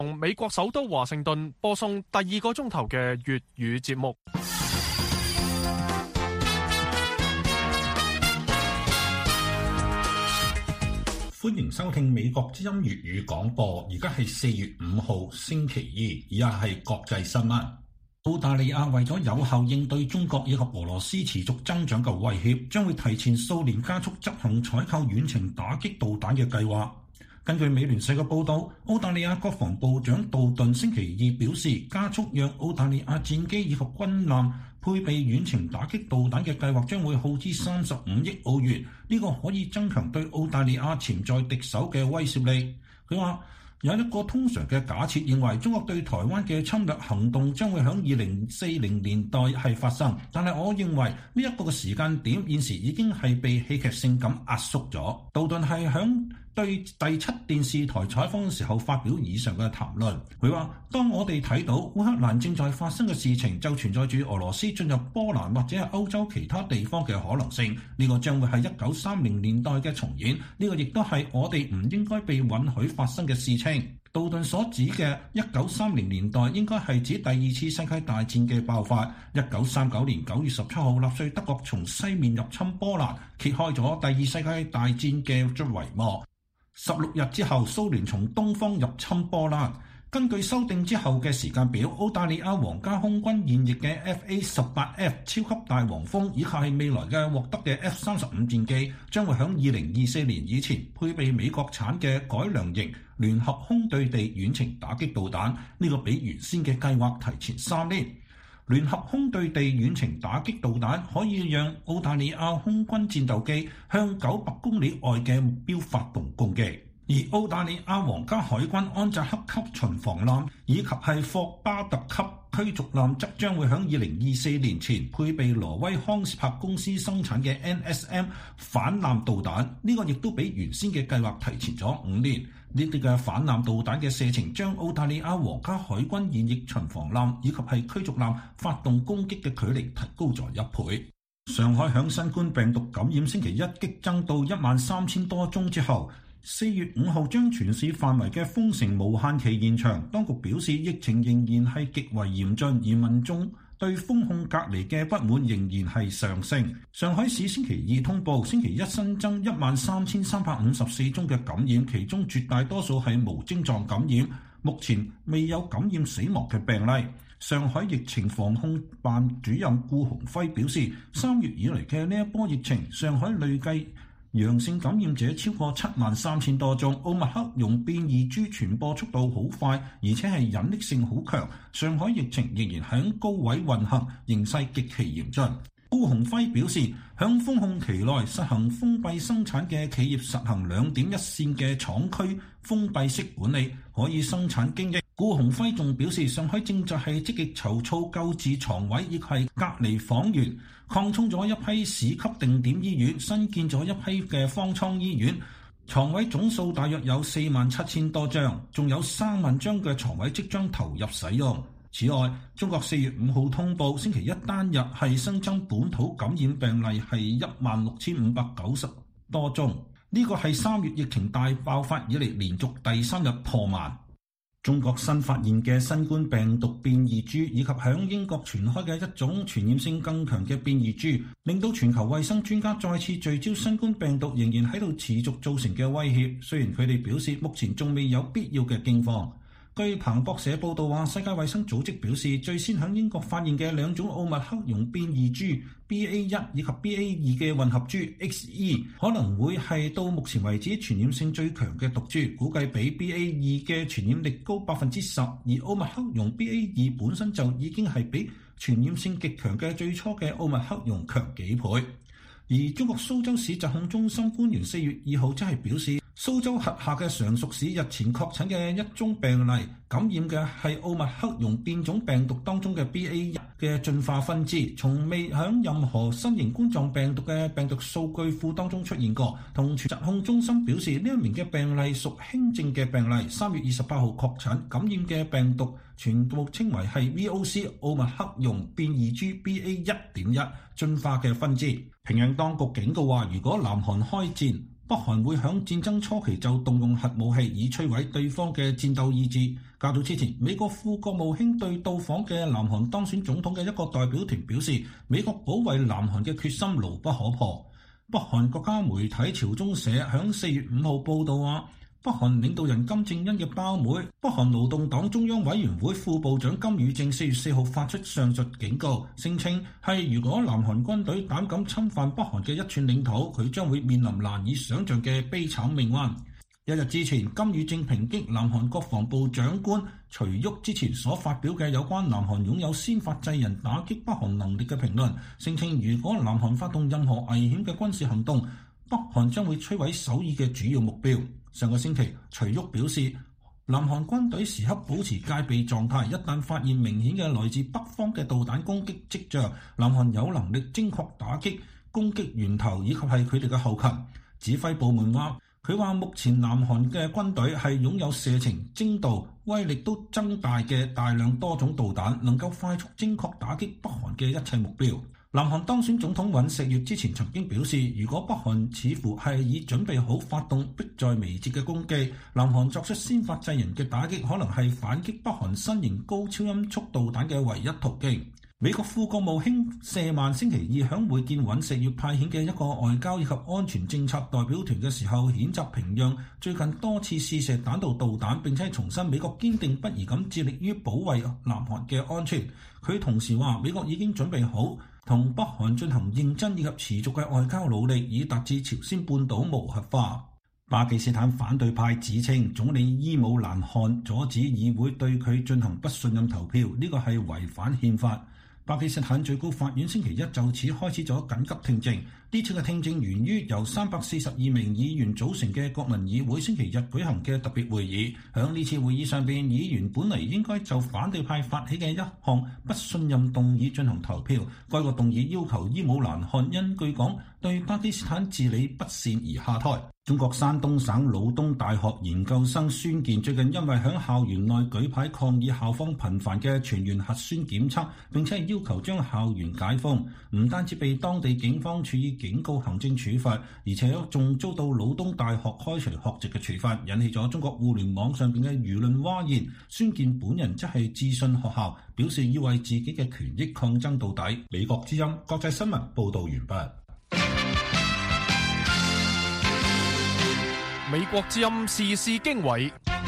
美國首都華盛頓播送第2個鐘頭嘅粵語節目。 歡迎收聽美國之音粵語廣播，而家係4月5號星期二，以下係國際新聞。澳大利亞為咗有效應對中國以及俄羅斯持續增長嘅威脅，將會提前數年加速執行採購遠程打擊導彈嘅計劃。根據美聯社嘅報導，澳大利亞國防部長杜頓星期二表示，加速讓澳大利亞戰機以及軍艦配備遠程打擊導彈嘅計劃將會耗資35億澳元，呢個可以增強對澳大利亞潛在敵手嘅威懾力。佢話，有一個通常嘅假設認為中國對台灣嘅侵略行動將會喺2040年代係發生，但係我認為呢一個嘅時間點現時已經係被戲劇性咁壓縮咗。杜頓係響對第7電視台採訪嘅時候發表以上嘅談論。佢話，當我哋睇到烏克蘭正在發生嘅事情，就存在住俄羅斯進入波蘭或者係歐洲其他地方嘅可能性。呢個將會係1930年代嘅重演，呢個亦都係我哋唔應該被允許發生嘅事情。杜頓所指嘅1930年代應該係指第2次世界大戰嘅爆發。1939年9月17號，納粹德國從西面入侵波蘭，揭開咗第2世界大戰嘅帷幕。16日之後，蘇聯從東方入侵波蘭。根據修訂之後嘅時間表，澳大利亞皇家空軍現役嘅 FA-18F 超級大黃蜂以及係未來嘅獲得嘅 F-35戰機，將會喺2024年以前配備美國產嘅改良型聯合空對地遠程打擊導彈。呢個比原先嘅計劃提前3年。聯合空對地遠程打擊導彈可以讓澳大利亞空軍戰鬥機向900公里外嘅目標發動攻擊。而澳大利亞皇家海軍安扎克級巡防艦以及係霍巴特級驅逐艦則將會喺2024年前配備挪威康斯柏公司生產嘅 NSM 反艦導彈。呢個亦都比原先嘅計劃提前咗5年。呢啲嘅反艦導彈嘅射程將澳大利亞皇家海軍現役巡防艦以及係驅逐艦發動攻擊嘅距離提高咗1倍。上海響新冠病毒感染星期一激增到13000多宗之後，4月5號將全市範圍嘅封城無限期延長。當局表示疫情仍然係極為嚴峻，而民眾對封控隔離嘅不滿仍然係上升。上海市星期二通報星期一新增13354宗嘅感染，其中絕大多數係無症狀感染，目前未有感染死亡嘅病例。上海疫情防控辦主任顧鴻輝表示，3月以嚟嘅呢一波疫情，上海累計陽性感染者超過73000多宗。奧密克戎變異株傳播速度好快，而且係隱匿性好強。上海疫情仍然喺高位運行，形勢極其嚴峻。顧鴻輝表示，響封控期內實行封閉生產嘅企業實行2點一線嘅廠區封閉式管理，可以生產經營。顧鴻輝仲表示，上海正在係積極籌措救治床位，亦係隔離房源，擴充咗一批市級定點醫院，新建咗一批嘅方艙醫院，床位總數大約有47000多張，仲有3萬張嘅床位即將投入使用。此外，中國4月5號通報星期一單日係新增本土感染病例係16590多宗，呢個係3月疫情大爆發以嚟連續第3日破萬。中國新發現嘅新冠病毒變異株以及響英國傳開嘅一種傳染性更強嘅變異株，令到全球衛生專家再次聚焦新冠病毒仍然喺度持續造成嘅威脅。雖然佢哋表示目前仲未有必要嘅驚慌。據彭博社報道話，世界衛生組織表示，最先喺英國發現嘅2種奧密克戎變異株 BA1 以及 BA2 嘅混合株 XE 可能會係到目前為止傳染性最強嘅毒株，估計比 BA2 嘅傳染力高10%，而奧密克戎 BA2 本身就已經係比傳染性極強嘅最初嘅奧密克戎強幾倍。而中國蘇州市疾控中心官員4月2號即係表示，蘇州轄下嘅常熟市日前確診嘅一宗病例，感染嘅係奧密克戎變種病毒當中嘅 BA1 嘅進化分支，從未喺任何新型冠狀病毒嘅病毒數據庫當中出現過。同疾控中心表示，呢一名嘅病例屬輕症嘅病例，3月28號確診，感染嘅病毒全部稱為係 VOC 奧密克戎變異株 BA1.1 進化嘅分支。平壤當局警告話，如果南韓開戰， 北韓會響戰爭初期就動用核武器以摧毀對方嘅戰鬥意志。較早之前，美國副國務卿對到訪嘅南韓當選總統嘅一個代表團表示，美國保衛南韓嘅決心牢不可破。北韓國家媒體朝中社響4月5號報導話，北韓領導人金正恩嘅胞妹、北韓勞動黨中央委員會副部長金與正4月4號發出上述警告，聲稱係如果南韓軍隊膽敢侵犯北韓嘅一寸領土，佢將會面臨難以想像嘅悲慘命運。一日之前，金與正抨擊南韓國防部長官徐旭之前所發表嘅有關南韓擁有先發制人打擊北韓能力嘅評論，聲稱如果南韓發動任何危險嘅軍事行動，北韓將會摧毀首爾嘅主要目標。上個星期，徐旭表示，南韓軍隊時刻保持戒備狀態，一旦發現明顯嘅來自北方嘅導彈攻擊跡象，南韓有能力精確打擊攻擊源頭以及係佢哋嘅後勤。指揮部門話，佢話目前南韓嘅軍隊係擁有射程、精度、威力都增大嘅大量多種導彈，能夠快速精確打擊北韓嘅一切目標。南韓當選總統尹錫悅之前曾經表示，如果北韓似乎係已準備好發動迫在眉睫嘅攻擊，南韓作出先發制人嘅打擊，可能係反擊北韓新型高超音速導彈嘅唯一途徑。美國副國務卿謝曼星期二響會見尹錫悅派遣嘅一個外交以及安全政策代表團嘅時候，譴責平壤最近多次試射彈道導彈，並且重申美國堅定不移咁致力於保衛南韓嘅安全。佢同時話，美國已經準備好同北韓進行認真以及持續嘅外交努力，以達至朝鮮半島無核化。巴基斯坦反對派指稱總理伊姆蘭汗阻止議會對佢進行不信任投票，呢個係違反憲法。巴基斯坦最高法院星期一就此開始咗緊急聽證。呢次嘅聽證源於由342名議員組成嘅國民議會星期日舉行嘅特別會議。響呢次會議上邊，議員本嚟應該就反對派發起嘅一項不信任動議進行投票。該個動議要求伊姆蘭汗因據講對巴基斯坦治理不善而下台。中國山東省魯東大學研究生孫健最近因為響校園內舉牌抗議校方頻繁嘅全員核酸檢測，並且係要求將校園解封，唔單止被當地警方處以警告行政處罰，而且仲遭到魯東大學開除學籍嘅處罰，引起咗中國互聯網上邊嘅輿論譁然。孫健本人則係致信學校，表示要為自己嘅權益抗爭到底。美國之音國際新聞報道完畢。 美國之音時事經緯。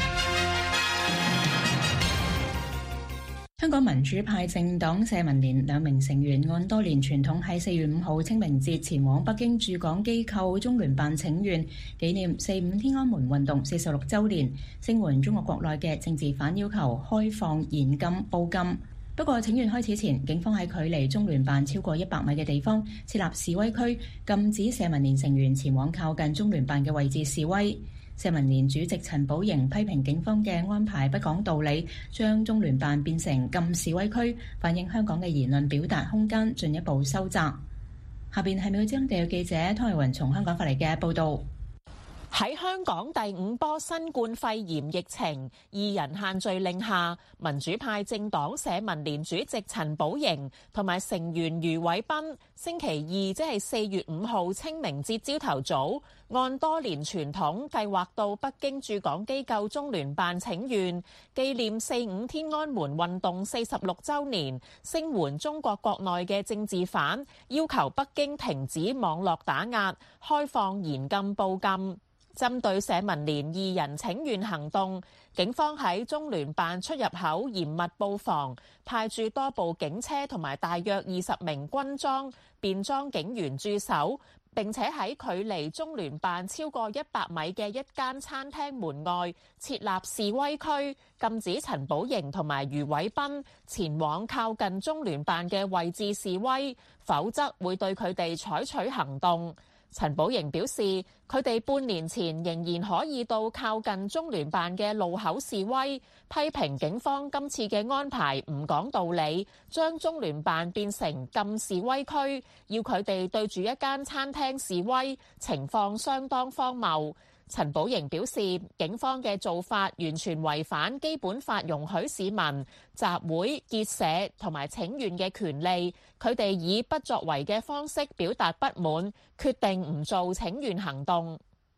香港民主派政黨社民連兩名成員按多年傳統喺4月5號清明節前往北京駐港機構中聯辦請願，紀念4.5天安門運動46週年，聲援中國國內嘅政治犯要求開放嚴禁報禁。不過請願開始前，警方喺距離中聯辦超過100米嘅地方設立示威區，禁止社民連成員前往靠近中聯辦嘅位置示威。社民連主席陳寶瑩批評警方嘅安排不講道理，將中聯辦變成禁示威區，反映香港嘅言論表達空間進一步收窄。下邊係美國之音地約記者湯慧雲從香港發嚟嘅報導。 喺香港第5波新冠肺炎疫情2人限聚令下，民主派政黨社民連主席陳寶瑩同埋成員余偉斌星期二即係4月5號清明節朝頭早，按多年傳統計劃到北京駐港機構中聯辦請願，紀念4.5天安門運動46週年，聲援中國國內嘅政治犯，要求北京停止網絡打壓，開放嚴禁報禁。針對社民連2人請願行動，警方喺中聯辦出入口嚴密布防，派駐多部警車同埋大約20名軍裝、便裝警員駐守，並且喺距離中聯辦超過100米嘅一間餐廳門外設立示威區，禁止陳寶瑩同埋余偉斌前往靠近中聯辦嘅位置示威，否則會對佢哋採取行動。陳寶瑩表示，佢哋半年前仍然可以到靠近中聯辦嘅路口示威，批評警方今次嘅安排唔講道理，將中聯辦變成禁示威區，要佢哋對住一間餐廳示威，情況相當荒謬。陳寶瑩表示，警方嘅做法完全違反基本法容許市民集會、結社同埋請願嘅權利，佢哋以不作為嘅方式表達不滿，決定唔做請願行動。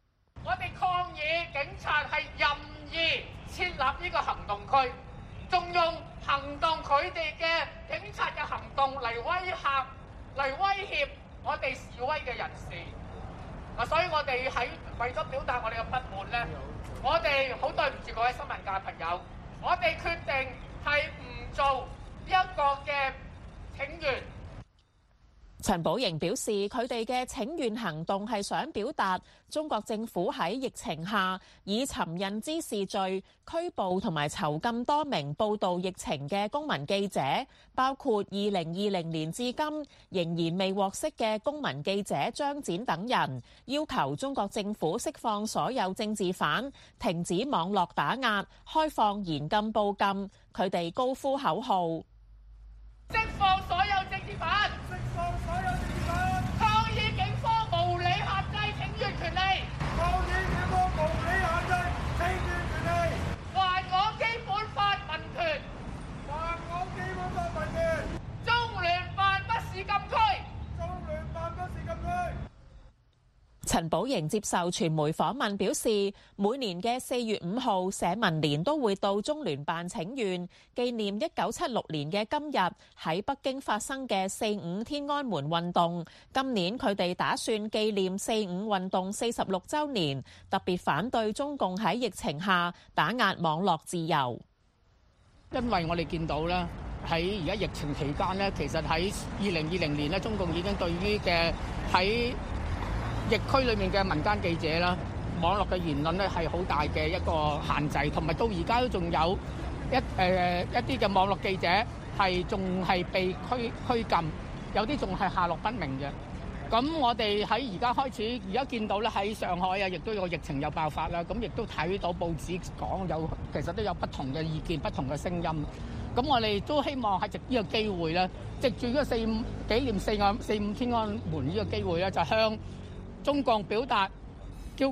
我哋抗議警察係任意設立呢個行動區，仲用行動佢哋嘅警察嘅行動嚟威脅我哋示威嘅人士。所以我哋為咗表達我哋嘅不滿咧，我哋好對唔住各位新聞界朋友，我哋決定係唔做一個嘅請願。 陳寶瑩表示，佢哋嘅請願行動係想表達中國政府喺疫情下以尋釁滋事罪拘捕同埋囚禁多名報導疫情嘅公民記者，包括2020年至今仍然未獲釋嘅公民記者張展等人，要求中國政府釋放所有政治犯，停止網絡打壓，開放嚴禁報禁。佢哋高呼口號： 釋放所有政治犯！釋放所有政治犯！抗議警方無理限制請願權利！抗議警方無理限制請願權利！還我基本法民權！還我基本法民權！中聯辦不是禁區！中聯辦不是禁區！ 陳寶瑩接受傳媒訪問表示，每年嘅4月5號社民連都會到中聯辦請願，紀念1976年嘅今日喺北京發生嘅4·5天安門運動。今年佢哋打算紀念4·5運動46週年，特別反對中共喺疫情下打壓網絡自由。 因為我哋見到咧，喺而家疫情期間咧，其實喺2020年咧，中共已經對於嘅喺疫區裏面嘅民間記者啦，網絡嘅言論咧係好大嘅一個限制，同埋到而家都仲有一啲嘅網絡記者係仲係被拘禁，有啲仲係下落不明嘅。咁我哋喺而家開始，而家見到咧喺上海啊，亦都有疫情又爆發啦。咁亦都睇到報紙講其實都有不同嘅意見、不同嘅聲音。咁我哋都希望喺藉呢個機會咧，藉住呢個紀念4·5天安門呢個機會咧，就向中共表達叫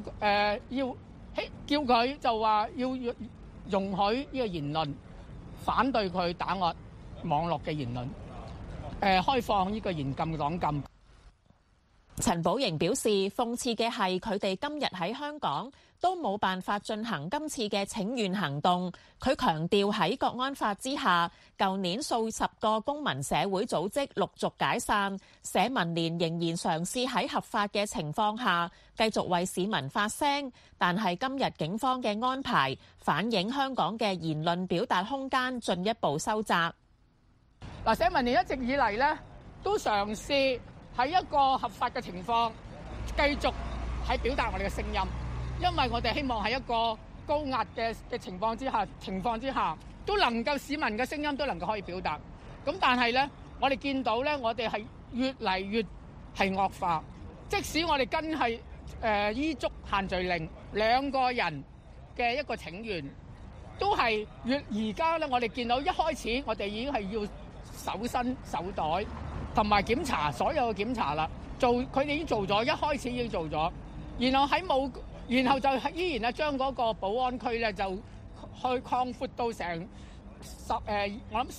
佢就話要容許呢個言論，反對佢打壓網絡嘅言論，開放呢個嚴禁黨禁。 陳寶瑩表示，諷刺嘅係佢哋今日喺香港都冇辦法進行今次嘅請願行動。佢強調喺國安法之下，舊年數十個公民社會組織陸續解散，社民連仍然嘗試喺合法嘅情況下繼續為市民發聲。但係今日警方嘅安排反映香港嘅言論表達空間進一步收窄。 社民連一直以嚟呢都嘗試喺一個合法嘅情況繼續喺表達我哋嘅聲音，因為我哋希望喺一個高壓嘅情況之下都能夠市民嘅聲音都能夠可以表達。咁但係咧，我哋見到咧，我哋係越嚟越係惡化。即使我哋跟係依足限聚令，2個人嘅一個請願，都係而家咧，我哋見到一開始我哋已經係要搜身搜袋。同埋檢查所有嘅檢查啦，佢哋已經做咗，一開始已經做咗，然後就依然咧將嗰個保安區咧就去擴闊到成我諗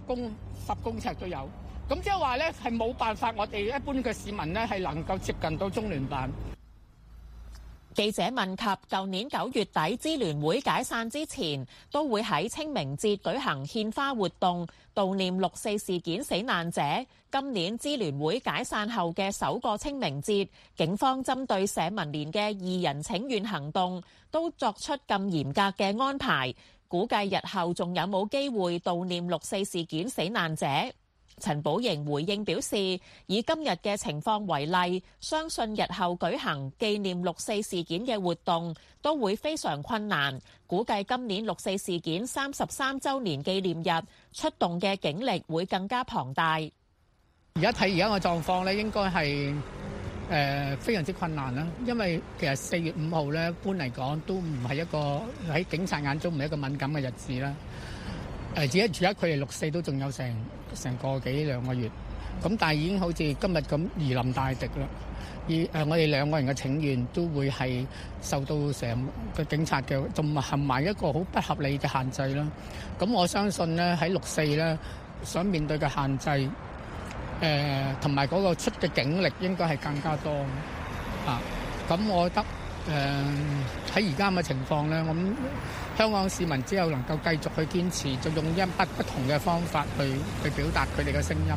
10公尺都有，咁即係話咧係冇辦法，我哋一般嘅市民咧係能夠接近到中聯辦。 記者問及舊年9月底支聯會解散之前，都會喺清明節舉行獻花活動，悼念6·4事件死難者。今年支聯會解散後嘅首個清明節，警方針對社民連嘅2人請願行動，都作出咁嚴格嘅安排。估計日後仲有冇機會悼念6·4事件死難者？陳寶瑩回應表示，以今日嘅情況為例，相信日後舉行紀念6·4事件嘅活動都會非常困難。估計今年6·4事件33週年紀念日出動嘅警力會更加龐大。 而家睇而家嘅狀況咧，應該係非常之困難啦。因為其實4月5號咧，一般嚟講都唔係一個喺警察眼中唔係一個敏感嘅日子啦。而家佢哋6·4都仲有成個幾2個月，咁但係已經好似今日咁如臨大敵啦。而我哋2個人嘅請願都會係受到成個警察嘅同埋一個好不合理嘅限制啦。咁我相信咧喺6·4咧想面對嘅限制，同埋嗰個出嘅警力應該係更加多啊。咁我覺得喺而家咁嘅情況咧，我諗香港市民只有能夠繼續去堅持，就用一不同嘅方法去表達佢哋嘅聲音。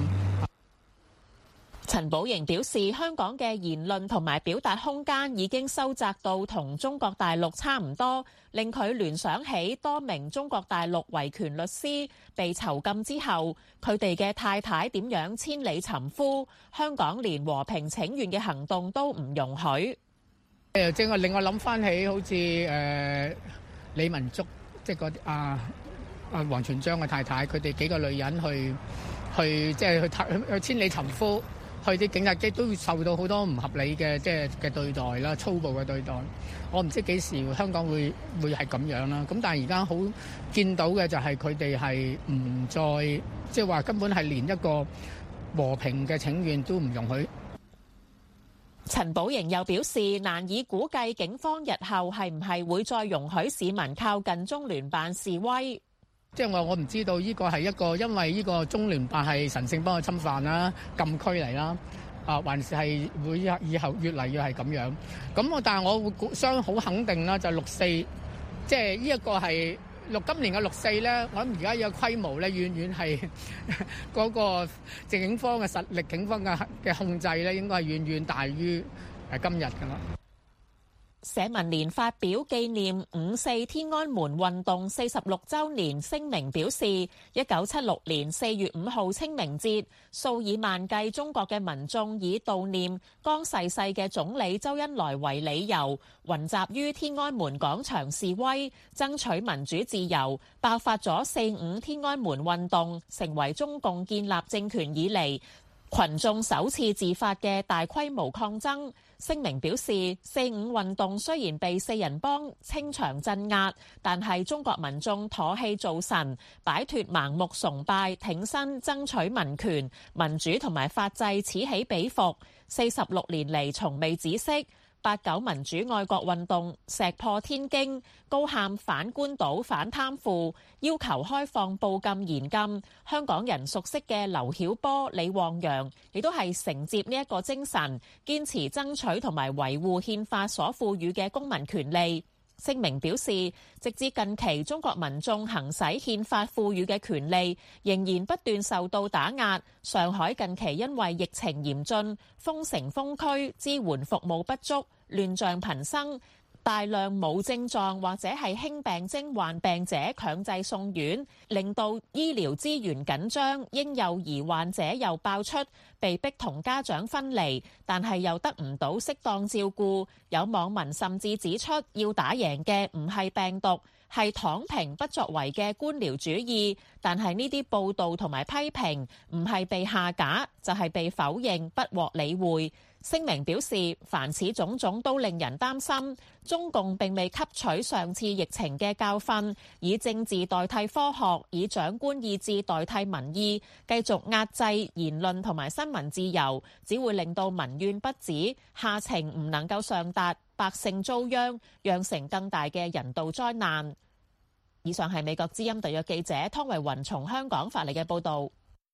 陳寶瑩表示，香港嘅言論同埋表達空間已經收窄到同中國大陸差唔多，令佢聯想起多名中國大陸維權律師被囚禁之後，佢哋嘅太太點樣千里尋夫，香港連和平請願嘅行動都唔容許。 正係令我諗翻起好似李文竹，即係嗰王全璋嘅太太，佢哋幾個女人去千里尋夫。去啲警察機都受到好多唔合理嘅嘅對待啦，粗暴嘅對待。我唔知幾時香港會係咁樣啦。咁但係而家好見到嘅就係佢哋係唔再即係話根本係連一個和平嘅請願都唔容許。 陳寶瑩又表示，難以估計警方日後係唔係會再容許市民靠近中聯辦示威。 即係我唔知道呢個係一個因為呢個中聯辦係神聖不可侵犯啦、禁區嚟啦，還是係會以後越嚟越係咁樣。咁但係我會相好肯定啦，就6·4，即係呢一個係今年嘅6·4咧，我諗而家呢個規模咧，遠遠係嗰個警方嘅實力、警方嘅控制咧，應該係遠遠大於今日㗎啦。 社民連發表紀念5·4天安門運動46週年聲明表示，1976年4月5號清明節，數以萬計中國嘅民眾以悼念剛逝世嘅總理周恩來為理由，雲集於天安門廣場示威，爭取民主自由，爆發咗4·5天安門運動，成為中共建立政權以嚟群眾首次自發嘅大規模抗爭。聲明表示，4·5運動雖然被四人幫清場鎮壓，但係中國民眾妥氣造神，擺脫盲目崇拜，挺身爭取民權、民主同埋法制，此起彼伏，46年嚟從未止息。89民主愛國運動石破天驚，高喊反官倒、反貪腐，要求開放報禁嚴禁。香港人熟悉嘅劉曉波、李旺陽，亦都係承接呢一個精神，堅持爭取同埋維護憲法所賦予嘅公民權利。聲明表示，直至近期，中國民眾行使憲法賦予嘅權利仍然不斷受到打壓。上海近期因為疫情嚴峻，封城封區，支援服務不足，亂象頻生，大量冇症狀或者係輕病徵患病者強制送院，令到醫療資源緊張，嬰幼兒患者又爆出被逼同家長分離，但係又得唔到適當照顧。有網民甚至指出，要打贏嘅唔係病毒，係躺平不作為嘅官僚主義。但係呢啲報導同埋批評唔係被下架，就係被否認，不獲理會。聲明表示，凡此種種都令人擔心，中共並未吸取上次疫情嘅教訓，以政治代替科學，以長官意志代替民意，繼續壓制言論同埋新聞自由，只會令到民怨不止，下情唔能夠上達，百姓遭殃，釀成更大嘅人道災難。以上係美國之音特約記者湯維雲從香港發嚟嘅報導。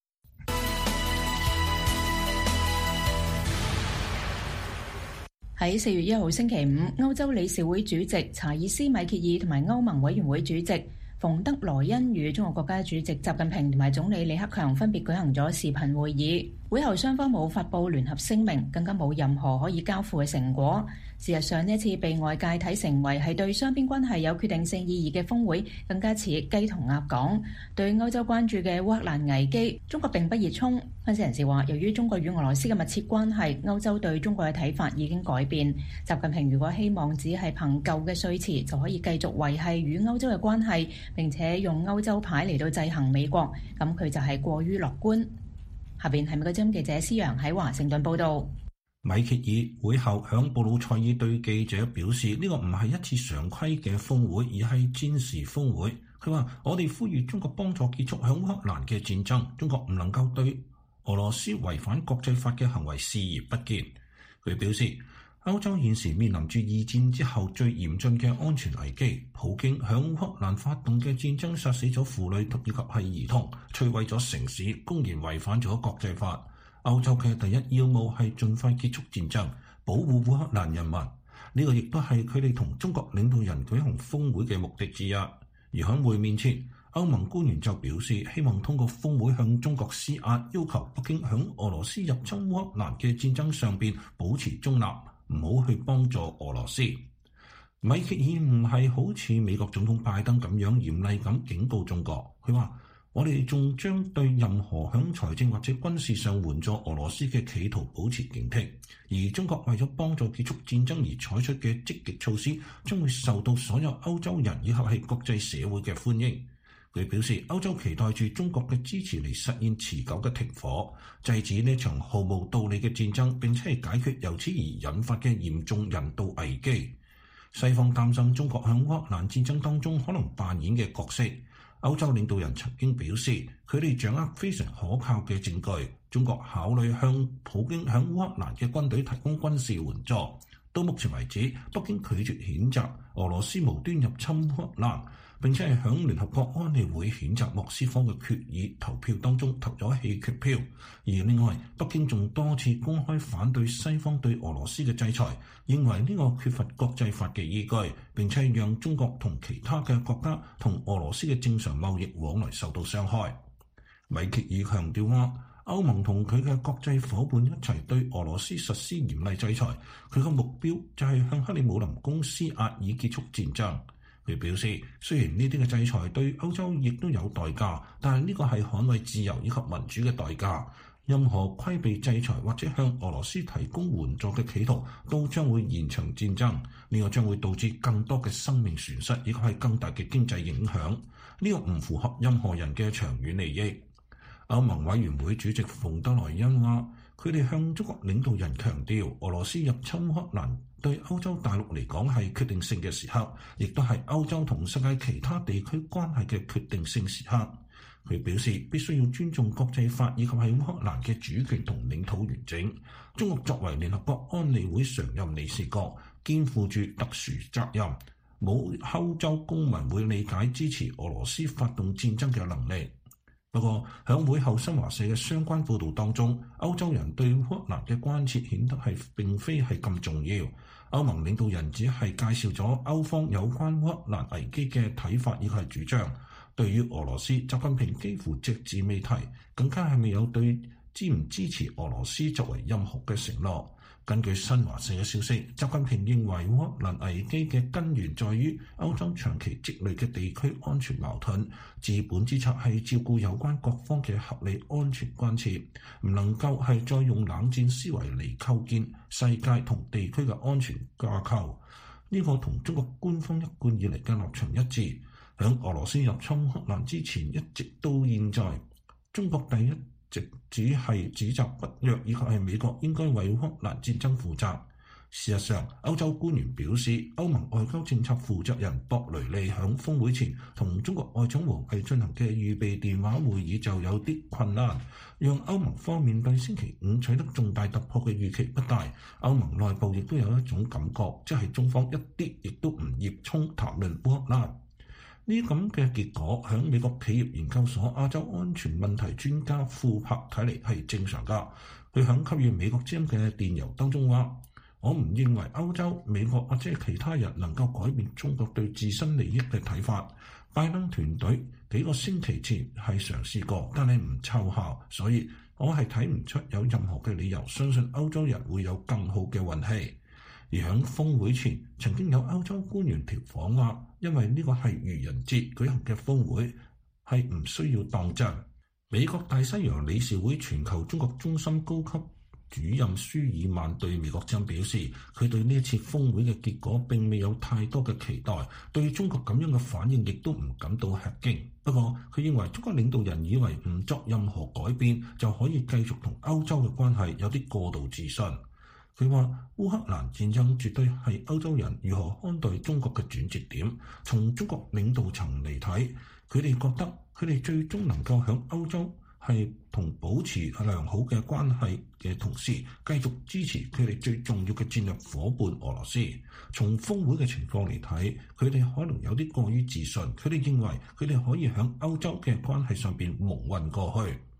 喺4月1號星期五，歐洲理事會主席查爾斯米歇爾同埋歐盟委員會主席馮德萊恩與中國國家主席習近平同埋總理李克強分別舉行咗視頻會議。會後雙方冇發布聯合聲明，更加冇任何可以交付嘅成果。事實上，呢一次被外界睇成為係對雙邊關係有決定性意義嘅峰會，更加似雞同鴨講。對歐洲關注嘅烏克蘭危機，中國並不熱衷。分析人士話，由於中國與俄羅斯嘅密切關係，歐洲對中國嘅睇法已經改變。習近平如果希望只係憑舊嘅說辭就可以繼續維繫與歐洲嘅關係，並且用歐洲牌嚟到制衡美國，咁佢就係過於樂觀。下邊係美國之音記者施陽喺華盛頓報道。 米歇爾會後向布魯塞爾對記者表示，呢個唔係一次常規嘅峰會，而係戰時峰會。佢話：我哋呼籲中國幫助結束響烏克蘭嘅戰爭，中國唔能夠對俄羅斯違反國際法嘅行為視而不見。佢表示，歐洲現時面臨住二戰之後最嚴峻嘅安全危機，普京響烏克蘭發動嘅戰爭殺死咗婦女以及係兒童，摧毀咗城市，公然違反咗國際法。歐洲嘅第一要務係盡快結束戰爭，保護烏克蘭人民。 呢個亦都係佢哋同中國領導人舉行峰會嘅目的之一。而喺會面前，歐盟官員就表示希望通過峰會向中國施壓，要求北京響俄羅斯入侵烏克蘭嘅戰爭上邊保持中立，唔好去幫助俄羅斯。米歇爾唔係好似美國總統拜登咁樣嚴厲咁警告中國，佢話：我哋仲將對任何響財政或者軍事上援助俄羅斯嘅企圖保持警惕，而中國為咗幫助結束戰爭而採取嘅積極措施，將會受到所有歐洲人以及係國際社會嘅歡迎。佢表示，歐洲期待住中國嘅支持嚟實現持久嘅停火，制止呢場毫無道理嘅戰爭，並且係解決由此而引發嘅嚴重人道危機。西方擔心中國喺烏克蘭戰爭當中可能扮演嘅角色。歐洲領導人曾經表示，佢哋掌握非常可靠嘅證據，中國考慮向普京喺烏克蘭嘅軍隊提供軍事援助。到目前為止，北京拒絕譴責俄羅斯無端入侵烏克蘭，並且係響聯合國安理會譴責莫斯科嘅決議投票當中投咗棄權票。而另外，北京仲多次公開反對西方對俄羅斯嘅制裁，認為呢個缺乏國際法嘅依據，並且讓中國同其他嘅國家同俄羅斯嘅正常貿易往來受到傷害。米歇爾強調話，歐盟同佢嘅國際夥伴一齊對俄羅斯實施嚴厲制裁，佢嘅目標就係向克里姆林宮施壓以結束戰爭。佢表示，雖然呢啲嘅制裁對歐洲亦都有代價，但係呢個係捍衛自由以及民主嘅代價。任何規避制裁或者向俄羅斯提供援助嘅企圖，都將會延長戰爭。呢個將會導致更多嘅生命損失，以及係更大嘅經濟影響。呢個唔符合任何人嘅長遠利益。歐盟委員會主席馮德萊恩話，佢哋向中國領導人強調，俄羅斯入侵烏克蘭對歐洲大陸嚟講係決定性嘅時刻，亦都係歐洲同世界其他地區關係嘅決定性時刻。佢表示必須要尊重國際法以及係烏克蘭嘅主權同領土完整。中國作為聯合國安理會常任理事國，肩負住特殊責任。冇歐洲公民會理解支持俄羅斯發動戰爭嘅能力。不過，響會後新華社嘅相關報導當中，歐洲人對烏克蘭嘅關切顯得並非係咁重要。歐盟領導人只係介紹咗歐方有關烏克蘭危機嘅睇法以及係主張。對於俄羅斯，習近平幾乎隻字未提，更加係未有對支唔支持俄羅斯作為任何嘅承諾。根據新華社嘅消息，習近平認為烏克蘭危機嘅根源在於歐洲長期積累嘅地區安全矛盾，治本之策係照顧有關各方嘅合理安全關切，唔能夠係再用冷戰思維嚟構建世界同地區嘅安全架構。呢個同中國官方一貫以嚟嘅立場一致。響俄羅斯入侵烏克蘭之前，一直到現在，中國第一直只係指責北約以及係美國應該為烏克蘭戰爭負責。事實上，歐洲官員表示，歐盟外交政策負責人博雷利響峰會前同中國外長王毅進行嘅預備電話會議就有啲困難，讓歐盟方面對星期五取得重大突破嘅預期不大。歐盟內部亦都有一種感覺，即係中方一啲亦都唔熱衷談論烏克蘭。呢咁嘅結果，響美國企業研究所亞洲安全問題專家庫珀睇嚟係正常㗎。佢響給予美國之音嘅電郵當中話：我唔認為歐洲、美國或者其他人能夠改變中國對自身利益嘅睇法。拜登團隊幾個星期前係嘗試過，但係唔奏效，所以我係睇唔出有任何嘅理由相信歐洲人會有更好嘅運氣。而喺峰會前，曾經有歐洲官員調侃話，因為呢個係愚人節舉行嘅峰會，係唔需要當真。美國大西洋理事會全球中國中心高級主任舒爾曼對美國之音表示，佢對呢一次峰會嘅結果並未有太多嘅期待，對中國咁樣嘅反應亦都唔感到吃驚。不過，佢認為中國領導人以為唔作任何改變就可以繼續同歐洲嘅關係，有啲過度自信。佢話：烏克蘭戰爭絕對係歐洲人如何看待中國嘅轉折點。從中國領導層嚟睇，佢哋覺得佢哋最終能夠響歐洲係同保持良好嘅關係嘅同時，繼續支持佢哋最重要嘅戰略夥伴俄羅斯。從峰會嘅情況嚟睇，佢哋可能有啲過於自信，佢哋認為佢哋可以響歐洲嘅關係上邊蒙混過去。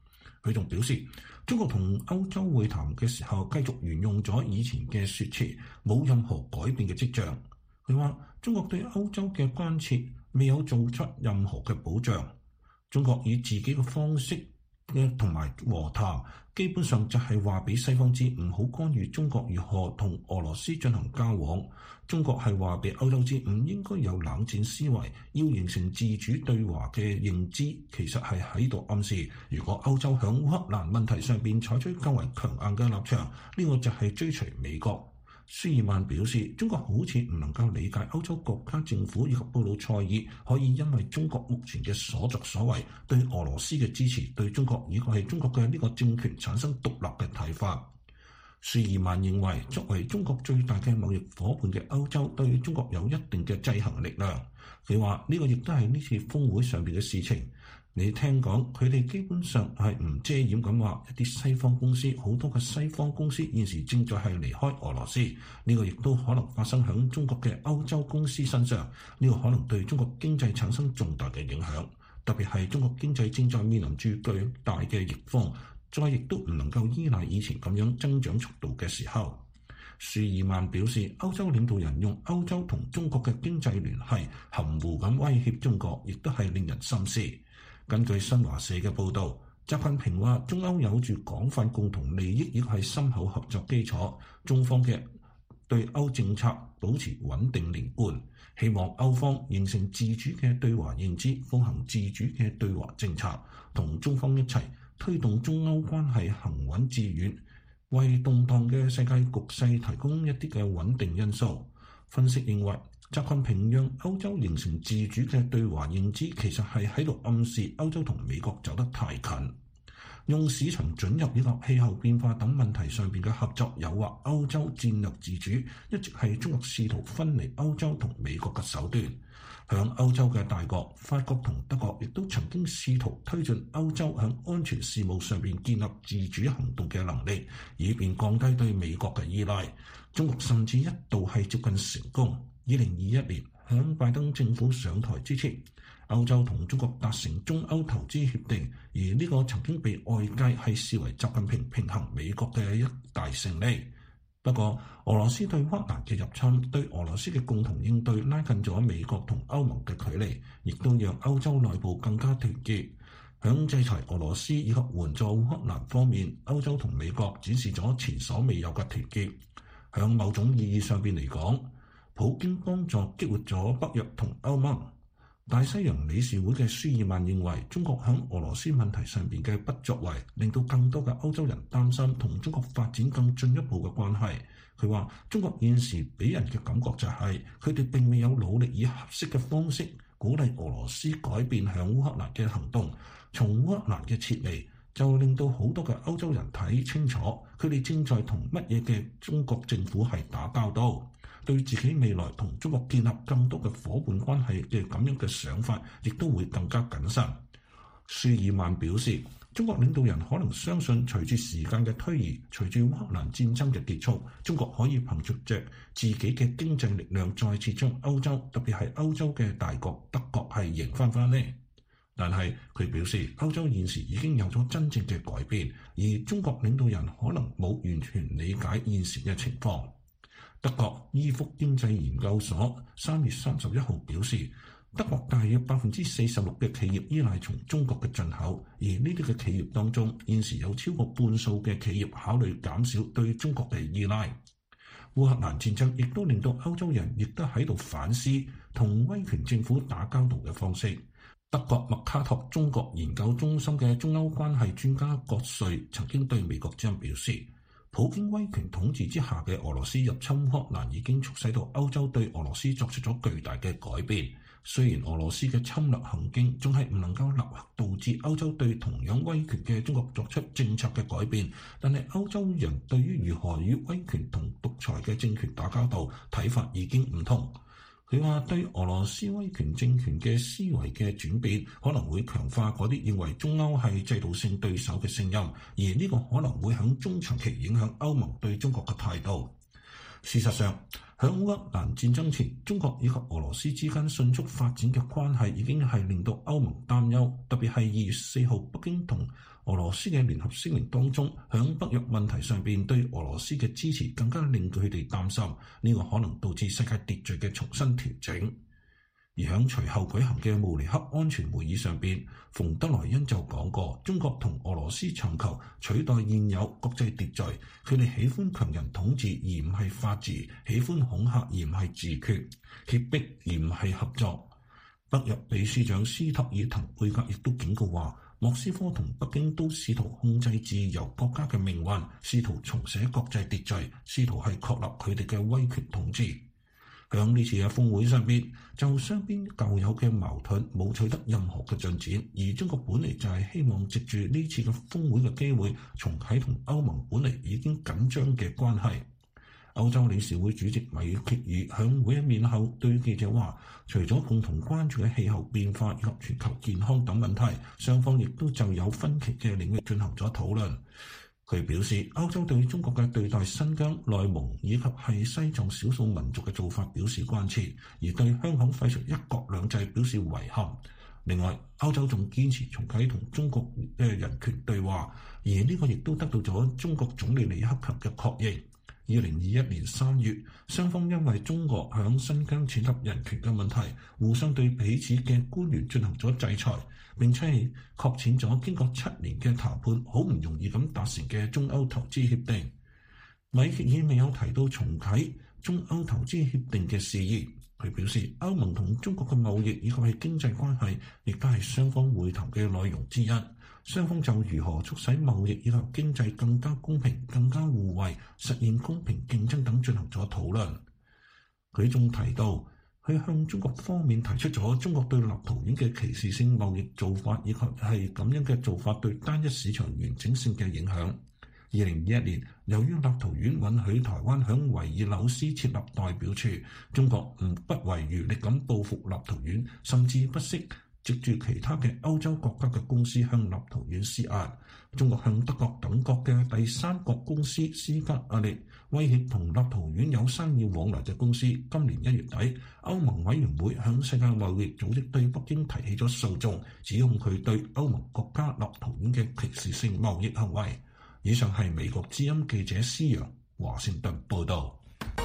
佢仲表示，中國同歐洲會談嘅時候繼續沿用咗以前嘅説辭，冇任何改變嘅跡象。佢話中國對歐洲嘅關切未有做出任何嘅保障，中國以自己嘅方式同埋和談，基本上就係話俾西方知唔好干預中國如何同俄羅斯進行交往。中國係話俾歐洲知唔應該有冷戰思維，要形成自主對華嘅認知。其實係喺度暗示，如果歐洲響烏克蘭問題上邊採取更為強硬嘅立場，呢個就係追隨美國。舒爾曼表示，中國好似唔能夠理解歐洲國家政府以及布魯塞爾可以因為中國目前嘅所作所為，對俄羅斯嘅支持，對中國以及係中國嘅呢個政權產生獨立嘅睇法。舒爾曼認為，作為中國最大嘅貿易夥伴嘅歐洲，對中國有一定嘅制衡力量。佢話呢個亦都係呢次峰會上邊嘅事情。你聽講佢哋基本上係唔遮掩咁話，一啲西方公司，好多嘅西方公司現時正在係離開俄羅斯，呢個亦都可能發生喺中國嘅歐洲公司身上，呢個可能對中國經濟產生重大嘅影響，特別係中國經濟正在面臨住巨大嘅逆風，再亦都唔能夠依賴以前咁樣增長速度嘅時候。舒爾曼表示，歐洲領導人用歐洲同中國嘅經濟聯繫含糊咁威脅中國，亦都係令人深思。根據新華社嘅報導，習近平話中歐有住廣泛共同利益，亦係深厚合作基礎。中方嘅對歐政策保持穩定連貫，希望歐方形成自主嘅對華認知，奉行自主嘅對華政策，同中方一齊推動中歐關係行穩致遠，為動盪嘅世界局勢提供一啲嘅穩定因素。分析認為，習近平讓歐洲形成自主嘅對華認知，其實係喺度暗示歐洲同美國走得太近，用市場准入以及氣候變化等問題上邊嘅合作誘惑歐洲戰略自主，一直係中國試圖分離歐洲同美國嘅手段。響歐洲嘅大國法國同德國亦都曾經試圖推進歐洲響安全事務上邊建立自主行動嘅能力，以便降低對美國嘅依賴。中國甚至一度係接近成功。2021年響拜登政府上台之前，歐洲同中國達成中歐投資協定，而呢個曾經被外界係視為習近平平衡美國嘅一大勝利。不過，俄羅斯對烏克蘭嘅入侵，對俄羅斯嘅共同應對拉近咗美國同歐盟嘅距離，亦都讓歐洲內部更加團結。響制裁俄羅斯以及援助烏克蘭方面，歐洲同美國展示咗前所未有嘅團結。響某種意義上邊嚟講，普京幫助激活咗北約同歐盟。大西洋理事會嘅舒爾曼認為，中國響俄羅斯問題上邊嘅不作為，令到更多嘅歐洲人擔心同中國發展更進一步嘅關係。佢話：中國現時俾人嘅感覺就係，佢哋並未有努力以合適嘅方式鼓勵俄羅斯改變向烏克蘭嘅行動。從烏克蘭嘅撤離，就令到好多嘅歐洲人睇清楚，佢哋正在同乜嘢嘅中國政府係打交道。對自己未來同中國建立更多嘅夥伴關係嘅咁樣嘅想法，亦都會更加謹慎。舒爾曼表示，中國領導人可能相信，隨住時間嘅推移，隨住烏克蘭戰爭嘅結束，中國可以憑着自己嘅經濟力量，再次將歐洲，特別係歐洲嘅大國德國係贏翻嚟。但係佢表示，歐洲現時已經有咗真正嘅改變，而中國領導人可能冇完全理解現時嘅情況。德國伊福經濟研究所3月31號表示，德國大約46%嘅企業依賴從中國嘅進口，而呢啲嘅企業當中，現時有超過半數嘅企業考慮減少對中國嘅依賴。烏克蘭戰爭亦都令到歐洲人亦都喺度反思同威權政府打交道嘅方式。德國麥卡托中國研究中心嘅中歐關係專家葛瑞曾經對美國之音表示，普京威權統治之下嘅俄羅斯入侵烏克蘭已經促使到歐洲對俄羅斯作出咗巨大嘅改變。雖然俄羅斯嘅侵略行徑仲係唔能夠立刻導致歐洲對同樣威權嘅中國作出政策嘅改變，但係歐洲人對於如何與威權同獨裁嘅政權打交道睇法已經唔同。佢話對俄羅斯威權政權嘅思維嘅轉變，可能會強化嗰啲認為中歐係制度性對手嘅聲音，而呢個可能會喺中長期影響歐盟對中國嘅態度。 事實上，喺烏克蘭戰爭前，中國以及俄羅斯之間迅速發展嘅關係已經係令到歐盟擔憂，特別係2月4號北京同俄羅斯嘅聯合聲明當中，響北約問題上邊對俄羅斯嘅支持更加令佢哋擔心，呢個可能導致世界秩序嘅重新調整。而喺隨後舉行嘅慕尼黑安全會議上邊，馮德萊恩就講過，中國同俄羅斯尋求取代現有國際秩序，佢哋喜歡強人統治而唔係法治，喜歡恐嚇而唔係自決，脅迫而唔係合作。北約秘書長斯托爾滕貝格亦都警告話，莫斯科同北京都試圖控制自由國家嘅命運，試圖重寫國際秩序，試圖係確立佢哋嘅威權統治。喺呢次嘅峰會上邊，就雙邊舊有嘅矛盾冇取得任何嘅進展，而中國本嚟就係希望藉住呢次嘅峰會嘅機會，重啟同歐盟本嚟已經緊張嘅關係。歐洲理事會主席米歇爾響會一面後對記者話，除咗共同關注嘅氣候變化以及全球健康等問題，雙方亦都就有分歧嘅領域進行咗討論。佢表示，歐洲對中國嘅對待新疆、內蒙以及係西藏少數民族嘅做法表示關切，而對香港廢除一國兩制表示遺憾。另外，歐洲仲堅持重啟同中國嘅人權對話，而呢個亦都得到咗中國總理李克強嘅確認。2021年3月，雙方因為中國響新疆踐踏人權嘅問題，互相對彼此嘅官員進行咗制裁，並且係確踐咗經過7年嘅談判，好唔容易咁達成嘅中歐投資協定。米歇爾未有提到重啟中歐投資協定嘅事宜。佢表示，歐盟同中國嘅貿易以及係經濟關係，亦都係雙方會談嘅內容之一。雙方就如何促使貿易以及經濟更加公平、更加互惠、實現公平競爭等進行咗討論。佢仲提到，佢向中國方面提出咗中國對立陶宛嘅歧視性貿易做法，以及係咁樣嘅做法對單一市場完整性嘅影響。2021年，由於立陶宛允許台灣響維爾紐斯設立代表處，中國不遺餘力咁報復立陶宛，甚至不惜藉住其他嘅歐洲國家嘅公司向立陶宛施壓。中國向德國等國嘅第三國公司施加壓力，威脅同立陶宛有生意往來嘅公司。今年1月底，歐盟委員會向世界貿易組織對北京提起咗訴訟，指控佢對歐盟國家立陶宛嘅歧視性貿易行為。以上係美國之音記者施洋華盛頓報導。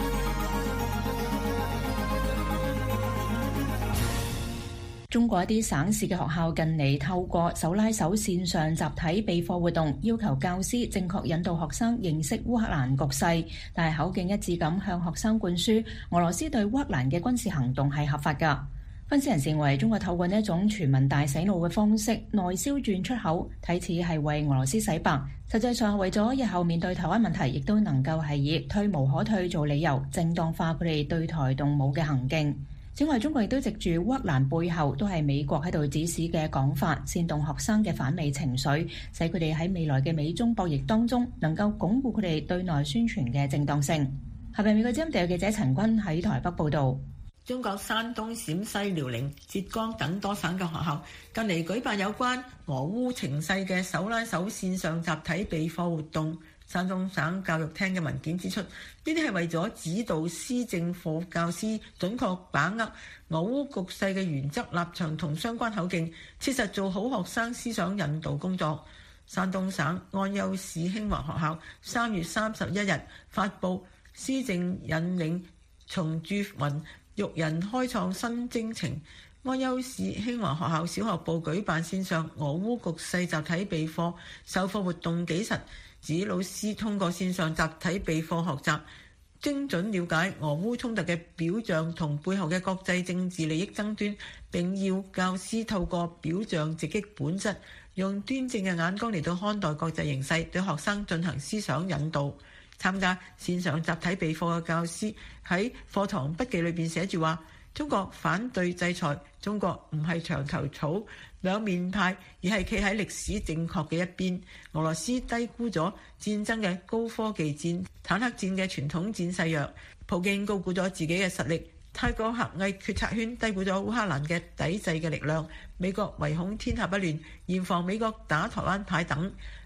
中國一啲省市嘅學校近嚟透過手拉手線上集體備課活動，要求教師正確引導學生認識烏克蘭局勢，但係口徑一致咁向學生灌輸俄羅斯對烏克蘭嘅軍事行動係合法㗎。分析人士認為，中國透過呢一種全民大洗腦嘅方式，內銷轉出口，睇似係為俄羅斯洗白，實際上係為咗日後面對台灣問題，亦都能夠係以退無可退做理由，正當化佢哋對台動武嘅行徑。此外，中國亦都藉住烏克蘭背後都係美國喺度指使嘅講法，煽動學生嘅反美情緒，使佢哋喺未來嘅美中博弈當中能夠鞏固佢哋對內宣傳嘅正當性。下邊美國之音特約記者陳君喺台北報導。 中國山東、陝西、遼寧、浙江等多省嘅學校近嚟舉辦有關俄烏情勢嘅手拉手線上集體備課活動。山東省教育廳嘅文件指出，呢啲係為咗指導施政課教師準確把握俄烏局勢嘅原則立場同相關口徑，切實做好學生思想引導工作。山東省安丘市興華學校3月31日發布施政引領從駐雲育人開創新征程。安丘市興華學校小學部舉辦線上俄烏局勢集體備課授課活動紀實，指老師通過線上集體備課學習，精準了解俄烏衝突嘅表象同背後嘅國際政治利益爭端，並要教師透過表象直擊本質，用端正嘅眼光嚟到看待國際形勢，對學生進行思想引導。參加線上集體備課嘅教師喺課堂筆記裏邊寫住話：中國反對制裁，中國唔係牆頭草兩面派，而係企喺歷史正確嘅一邊。俄羅斯低估咗戰爭嘅高科技戰、坦克戰嘅傳統戰勢弱，普京高估咗自己嘅實力，太過狹隘決策圈低估咗烏克蘭嘅抵制嘅力量，美國唯恐天下不亂，嚴防美國打台灣牌等。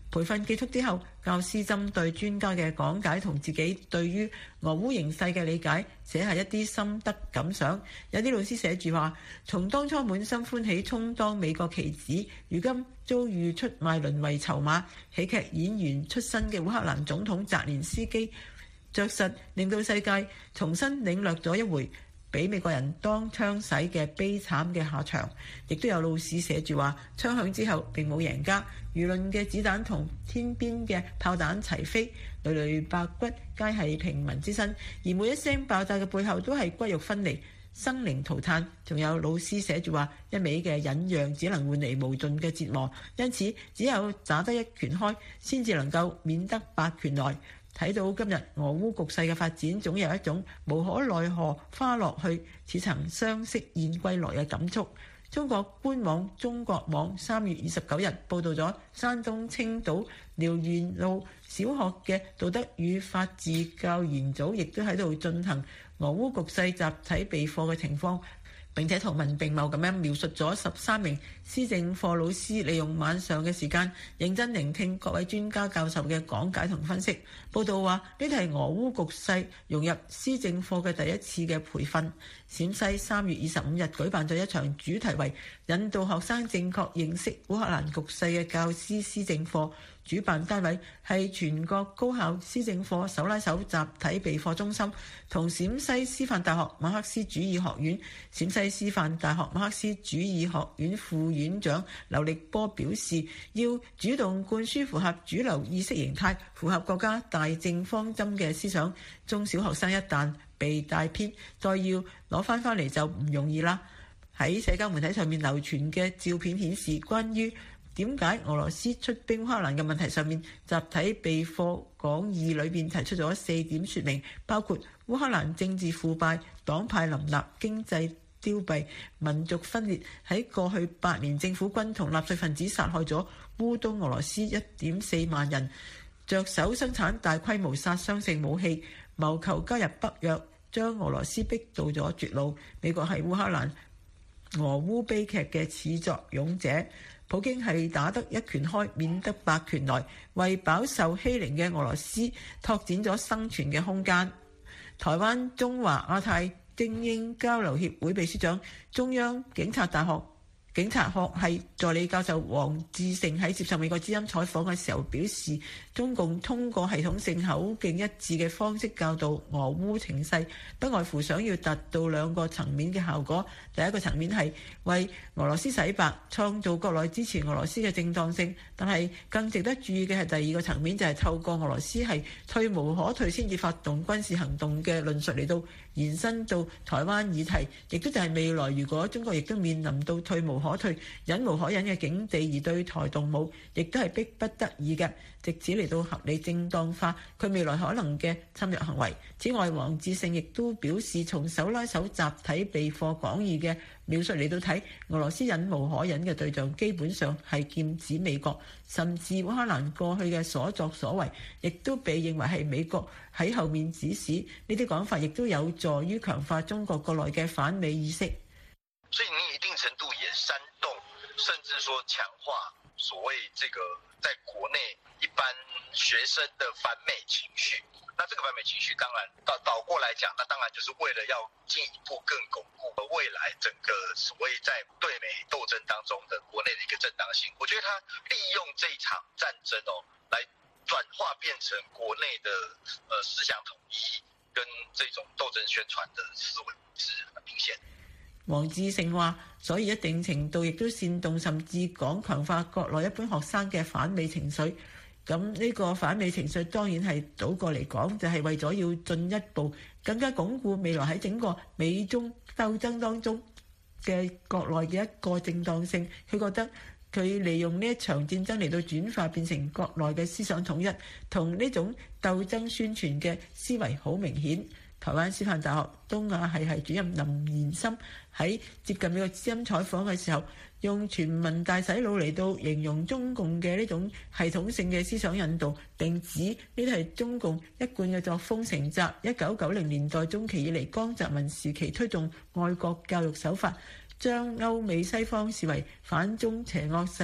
培訓結束之後，教師針對專家嘅講解同自己對於俄烏形勢嘅理解寫下一啲心得感想。有啲老師寫住話，從當初滿心歡喜充當美國棋子，如今遭遇出賣淪為籌碼，喜劇演員出身嘅烏克蘭總統澤連斯基着實令到世界重新領略咗一回俾美國人當槍使嘅悲慘嘅下場。亦都有老師寫住話，槍響之後並冇贏家，輿論嘅子彈同天邊嘅炮彈齊飛，累累白骨皆係平民之身，而每一聲爆炸嘅背後都係骨肉分離、生靈塗炭。仲有老師寫住話，一味嘅忍讓只能換嚟無盡嘅折磨，因此只有打得一拳開先至能夠免得百拳來。睇到今日俄烏局勢嘅發展，總有一種無可奈何花落去，似曾相識燕歸來嘅感觸。中國官網中國網3月29日報導咗山東青島遼源路小學嘅道德與法治教研組亦都喺度進行俄烏局勢集體備課嘅情況，並且圖文並茂咁樣描述咗13名施政課老師利用晚上嘅時間認真聆聽各位專家教授嘅講解同分析。報道話呢係俄烏局勢融入施政課嘅第一次嘅培訓。陝西3月25日舉辦咗一場主題為引導學生正確認識烏克蘭局勢嘅教師施政課，主辦單位係全國高校施政課手拉手集體備課中心同陝西師範大學馬克思主義學院。陝西師範大學馬克思主義學院副院長劉力波表示，要主動灌輸符合主流意識形態、符合國家大政方針嘅思想。中小學生一旦被帶偏，再要攞翻嚟就唔容易啦。喺社交媒體上面流傳嘅照片顯示，關於點解俄羅斯出兵烏克蘭嘅問題上面，集體備課講義裏邊提出咗4點說明，包括烏克蘭政治腐敗、黨派林立、經濟凋敝、民族分裂。喺過去8年，政府軍同納粹分子殺害咗烏東俄羅斯1.4萬人，着手生產大規模殺傷性武器，謀求加入北約，將俄羅斯逼到咗絕路。美國係烏克蘭俄烏悲劇嘅始作俑者，普京係打得一拳開，免得百拳來，為飽受欺凌嘅俄羅斯拓展咗生存嘅空間。台灣中華亞太精英交流協會秘書長、中央警察大學警察學系助理教授黃志成喺接受美國之音採訪嘅時候表示，中共通過系統性口徑一致嘅方式教導俄烏情勢，不外乎想要達到2個層面嘅效果。第一個層面係為俄羅斯洗白，創造國內支持俄羅斯嘅正當性，但係更值得注意嘅係第二個層面，就係透過俄羅斯係退無可退先至發動軍事行動嘅論述嚟到延伸到台灣議題，亦都就係未來如果中國亦都面臨到退無可退、忍無可忍嘅境地而對台動武，亦都係迫不得已嘅，藉此嚟到合理正當化佢未來可能嘅侵略行為。此外，黃志勝亦都表示，從手拉手集體備課講義嘅描述嚟到睇，俄羅斯忍無可忍嘅對象基本上係劍指美國，甚至烏克蘭過去嘅所作所為亦都被認為係美國喺後面指使。呢啲講法亦都有助於強化中國國內嘅反美意識。 所以你一定程度也煽動，甚至說強化所謂這個在國內一般學生的反美情緒。那這個反美情緒當然倒過來講，那當然就是為了要進一步更鞏固未來整個所謂在對美鬥爭當中的國內的一個正當性。我覺得他利用這一場戰爭來轉化變成國內的思想統一跟這種鬥爭宣傳的思維是很明顯。 黃志勝話，所以一定程度亦都煽動甚至講強化國內一般學生嘅反美情緒。咁呢個反美情緒當然係倒過嚟講，就係為咗要進一步更加鞏固未來喺整個美中鬥爭當中嘅國內嘅一個正當性。佢覺得佢利用呢一場戰爭嚟到轉化變成國內嘅思想統一，同呢種鬥爭宣傳嘅思維好明顯。台灣師範大學東亞系主任林延森喺接近美國之音採訪嘅時候，用全民大洗腦嚟到形容中共嘅呢種系統性嘅思想引導，並指呢啲係中共一貫嘅作風，承襲1990年代中期以嚟江澤民時期推動愛國教育手法，將歐美西方視為反中邪惡勢力，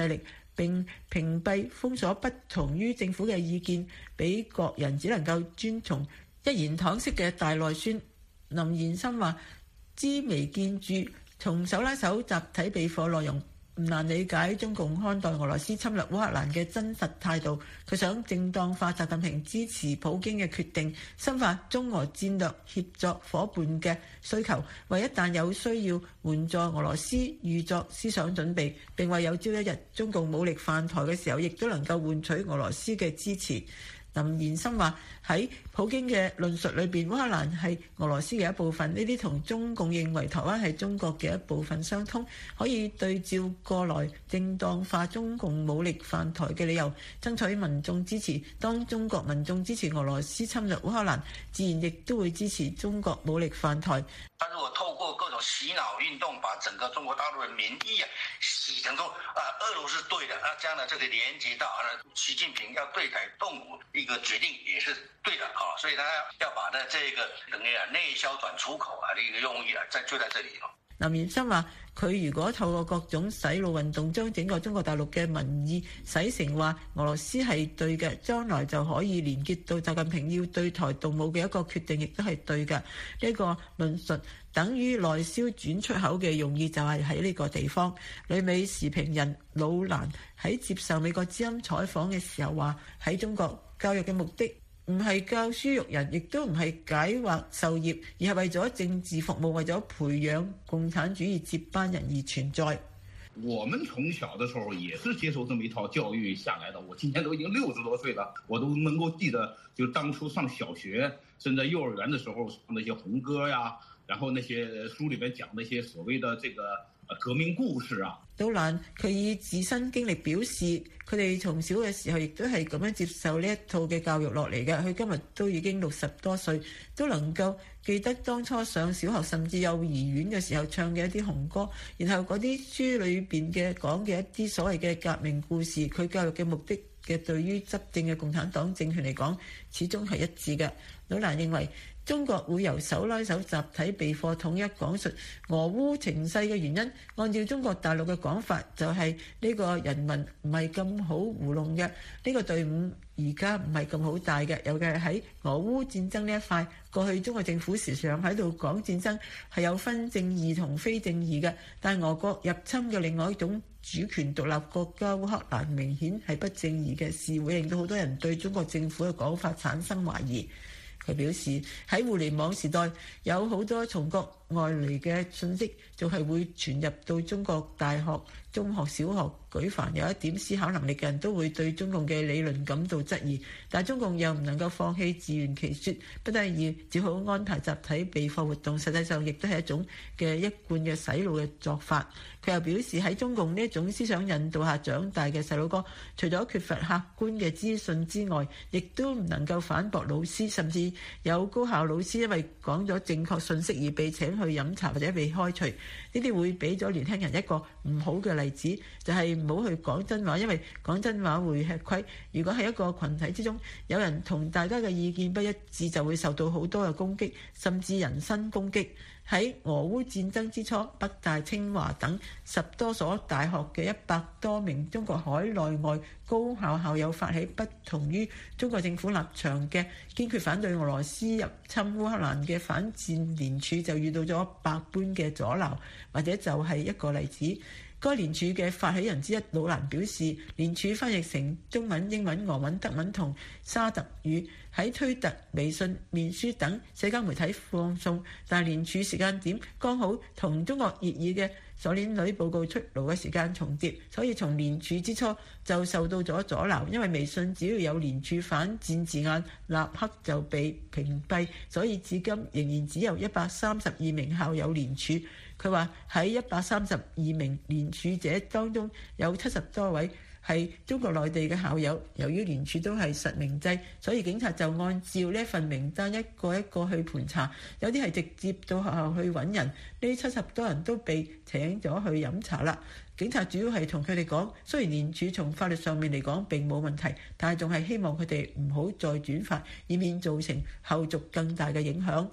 並屏蔽封鎖不同於政府嘅意見，俾各人只能夠遵從一言堂式嘅大內宣。林延森話：知微見著，從手拉手集體備課內容唔難理解中共看待俄羅斯侵略烏克蘭嘅真實態度。佢想正當化習近平支持普京嘅決定，深化中俄戰略協作伙伴嘅需求，為一旦有需要援助俄羅斯預作思想準備，並為有朝一日中共武力犯台嘅時候，亦都能夠換取俄羅斯嘅支持。林延森話：喺普京嘅論述裏邊，烏克蘭係俄羅斯嘅一部分，呢啲同中共認為台灣係中國嘅一部分相通，可以對照過來正當化中共武力犯台嘅理由，爭取民眾支持。當中國民眾支持俄羅斯侵略烏克蘭，自然亦都會支持中國武力犯台。 他如果透過各種洗腦運動，把整個中國大陸嘅民意洗成說俄羅斯對的，將來這個連接到習近平要對台動武一個決定也是對的啊，所以他要把呢這個等於內銷轉出口的一個用意就在這裡咯。 林延森話：佢如果透過各種洗腦運動，將整個中國大陸嘅民意洗成話俄羅斯係對嘅，將來就可以連結到習近平要對台動武嘅一個決定，亦都係對嘅。呢個論述等於內銷轉出口嘅用意，就係喺呢個地方。旅美時評人老蘭喺接受美國之音採訪嘅時候話：喺中國教育嘅目的唔係教書育人，亦都唔係解惑授業，而係為咗政治服務，為咗培養共產主義接班人而存在。 我們從小的時候也是接受這麼一套教育下來的。我今年都已經60多歲了，我都能夠記得，就當初上小學甚至幼兒園的時候，那些紅歌呀，然後那些書裏面講那些所謂的這個革命故事啊。 杜蘭佢以自身經歷表示，佢哋從小嘅時候亦都係咁樣接受呢一套嘅教育落嚟嘅。佢今日都已經60多歲，都能夠記得當初上小學甚至幼兒園嘅時候唱嘅一啲紅歌，然後嗰啲書裏邊嘅講嘅一啲所謂嘅革命故事，佢教育嘅目的嘅對於執政嘅共產黨政權嚟講，始終係一致嘅。杜蘭認為，中國會由手拉手集體備課統一講述俄烏情勢嘅原因，按照中國大陸嘅講法，就係呢個人民唔係咁好糊弄嘅，呢個隊伍而家唔係咁好大嘅，尤其係喺俄烏戰爭呢一塊。過去中國政府時常喺度講戰爭係有分正義同非正義嘅，但俄國入侵嘅另外一種主權獨立國家烏克蘭明顯係不正義嘅事，會令到好多人對中國政府嘅講法產生懷疑。佢表示喺互聯網時代，有好多從國外嚟嘅信息，就係會傳入到中國大學、中學、小學。舉凡有一點思考能力嘅人都會對中共嘅理論感到質疑，但中共又唔能夠放棄自圓其說，不得已只好安排集體備課活動，實際上亦都係一種嘅一貫嘅洗腦嘅做法。佢又表示喺中共呢一種思想引導下長大嘅細佬哥，除咗缺乏客觀嘅資訊之外，亦都唔能夠反駁老師，甚至有高校老師因為講咗正確信息而被請去飲茶或者被開除。呢啲會俾咗年輕人一個唔好嘅例子，就係唔好去講真話，因為講真話會吃虧。如果喺一個群體之中，有人同大家嘅意見不一致，就會受到好多嘅攻擊，甚至人身攻擊。喺俄烏戰爭之初，北大、清華等10多所大學嘅100多名中國海內外高校校友發起不同於中國政府立場嘅堅決反對俄羅斯入侵烏克蘭嘅反戰聯署，就遇到咗百般嘅阻撓，或者就係一個例子。該聯署嘅發起人之一老蘭表示，聯署翻譯成中文、英文、俄文、德文同沙特語，喺推特、微信、面書等社交媒體放送，但聯署時間點剛好同中國熱議嘅鎖鏈女報告出爐嘅時間重疊，所以從聯署之初就受到咗阻撓。因為微信只要有聯署反戰字眼，立刻就被屏蔽，所以至今仍然只有132名校友聯署。佢話喺132名聯署者當中，有70多位係中國內地嘅校友。由於聯署都係實名制，所以警察就按照呢份名單一個一個去盤查，有啲係直接到學校去揾人。呢70多人都被請咗去飲茶啦。警察主要係同佢哋講，雖然聯署從法律上面嚟講並冇問題，但係仲係希望佢哋唔好再轉發，以免造成後續更大嘅影響。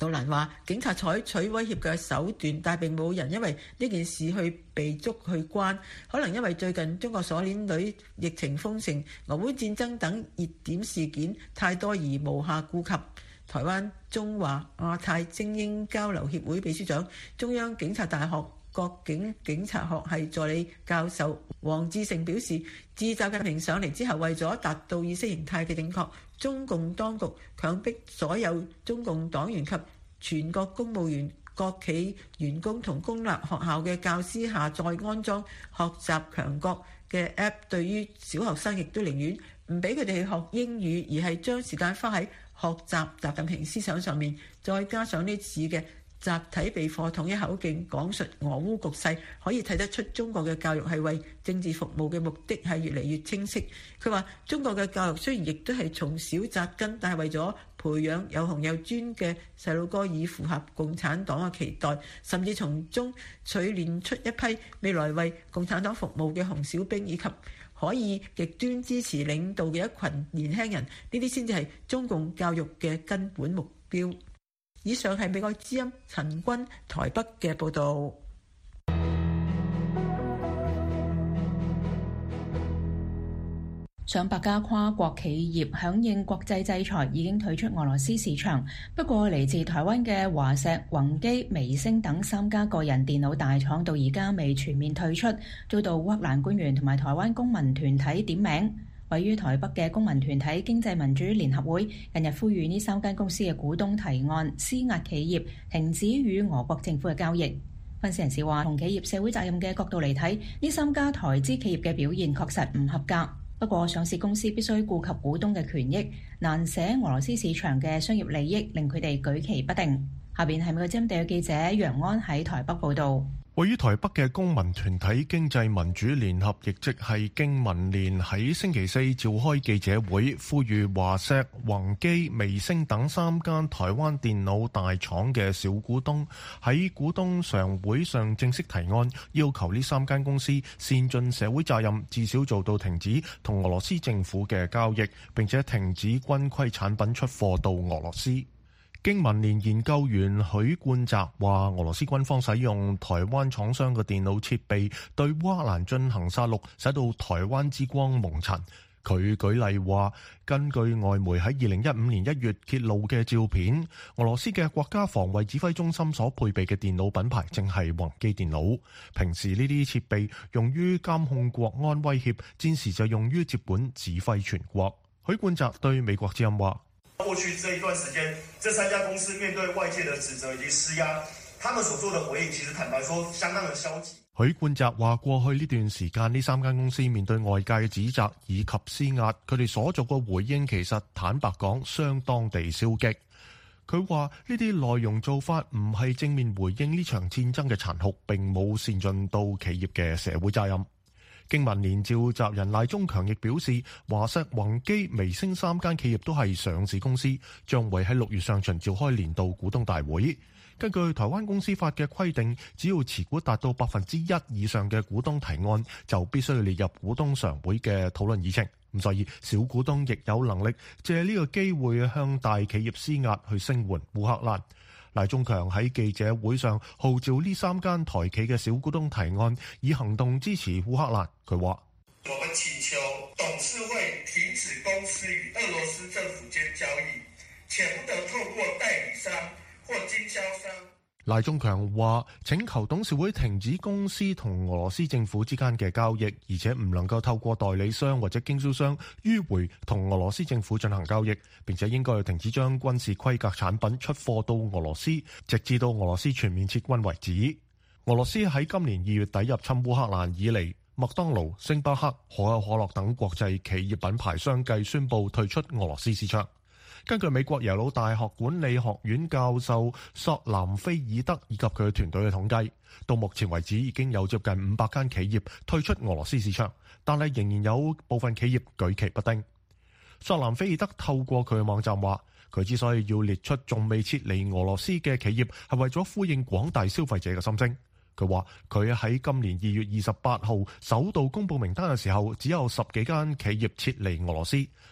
杜蘭話：警察採取威脅嘅手段，但並冇人因為呢件事去被捉去關。可能因為最近中國鎖鏈女疫情封城、俄烏戰爭等熱點事件太多而無暇顧及。台灣中華亞太精英交流協會秘書長、中央警察大學國境警察學系助理教授黃志成表示，自習近平上嚟之後，為咗達到意識形態嘅正確，中共當局強迫所有中共黨員及全國公務員、國企員工同公立學校嘅教師下載安裝學習強國嘅 App。對於小學生，亦都寧願唔俾佢哋去學英語，而係將時間花喺學習習近平思想上面。再加上呢次嘅集體備課統一口徑講述俄烏局勢，可以睇得出中國嘅教育係為政治服務嘅目的係越嚟越清晰。佢話中國嘅教育雖然亦都係從小紮根，但係為咗培養有雄有專嘅細路哥，以符合共產黨嘅期待，甚至從中錘煉出一批未來為共產黨服務嘅紅小兵，以及可以極端支持領導嘅一群年輕人，呢啲先至係中共教育嘅根本目標。以上係美國之音陳君台北嘅報導。 上百家跨國企業響應國際制裁，已經退出俄羅斯市場。不過，嚟自台灣嘅華碩、宏基、微星等3家個人電腦大廠到而家未全面退出，遭到烏克蘭官員同埋台灣公民團體點名。位於台北嘅公民團體經濟民主聯合會近日呼籲呢3間公司嘅股東提案施壓企業停止與俄國政府嘅交易。分析人士話，從企業社會責任嘅角度嚟睇，呢3家台資企業嘅表現確實唔合格。不過，上市公司必須顧及股東嘅權益，難捨俄羅斯市場嘅商業利益，令佢哋舉棋不定。下邊係美國之音地嘅記者楊安喺台北報導。 位於台北嘅公民團體經濟民主聯合，亦即係經民聯，喺星期四召開記者會，呼籲華碩、宏基、微星等3間台灣電腦大廠嘅小股東喺股東常會上正式提案，要求呢3間公司善盡社會責任，至少做到停止同俄羅斯政府嘅交易，並且停止軍規產品出貨到俄羅斯。經民聯研究員許冠澤話，俄羅斯軍方使用台灣廠商嘅電腦設備對烏克蘭進行殺戮，使到台灣之光蒙塵。佢舉例話，根據外媒喺2015年1月揭露嘅照片，俄羅斯嘅國家防衛指揮中心所配備嘅電腦品牌正係宏基電腦。平時呢啲設備用於監控國安威脅，戰時就用於接管指揮全國。許冠澤對美國之音話， 過去這一段時間，這3家公司面對外界的指責以及施壓，他們所做的回應其實坦白說相當的消極。 許冠澤話，過去呢段時間，呢3間公司面對外界嘅指責以及施壓，佢哋所做嘅回應其實坦白講相當地消極。佢話呢啲內容做法唔係正面回應呢場戰爭嘅殘酷，並冇善盡到企業嘅社會責任。經民聯召集人賴中強亦表示，華碩、宏基、微星3間企業都係上市公司，將會喺6月上旬召開年度股東大會。根據台灣公司法嘅規定，只要持股達到1%以上嘅股東提案，就必須列入股東常會嘅討論議程。咁所以小股東亦有能力借呢個機會向大企業施壓去聲援烏克蘭。賴中強喺記者會上號召呢3間台企嘅小股東提案，以行動支持烏克蘭。佢話： 我們請求董事會停止公司與俄羅斯政府間交易，且不得透過代理商或經銷商。 賴中強話：請求董事會停止公司同俄羅斯政府之間嘅交易，而且唔能夠透過代理商或者經銷商迂迴同俄羅斯政府進行交易，並且應該停止將軍事規格產品出貨到俄羅斯，直至到俄羅斯全面撤軍為止。俄羅斯喺今年2月底入侵烏克蘭以嚟，麥當勞、星巴克、可口可樂等國際企業品牌相繼宣布退出俄羅斯市場。根據美國耶魯大學管理學院教授索南菲爾德以及佢嘅團隊嘅統計，到目前為止已經有接近500間企業退出俄羅斯市場，但係仍然有部分企業舉棋不定。索南菲爾德透過佢嘅網站話，佢之所以要列出仲未撤離俄羅斯嘅企業，係為咗呼應廣大消費者嘅心聲。佢話佢喺今年2月28號首度公布名單嘅時候，只有10幾間企業撤離俄羅斯，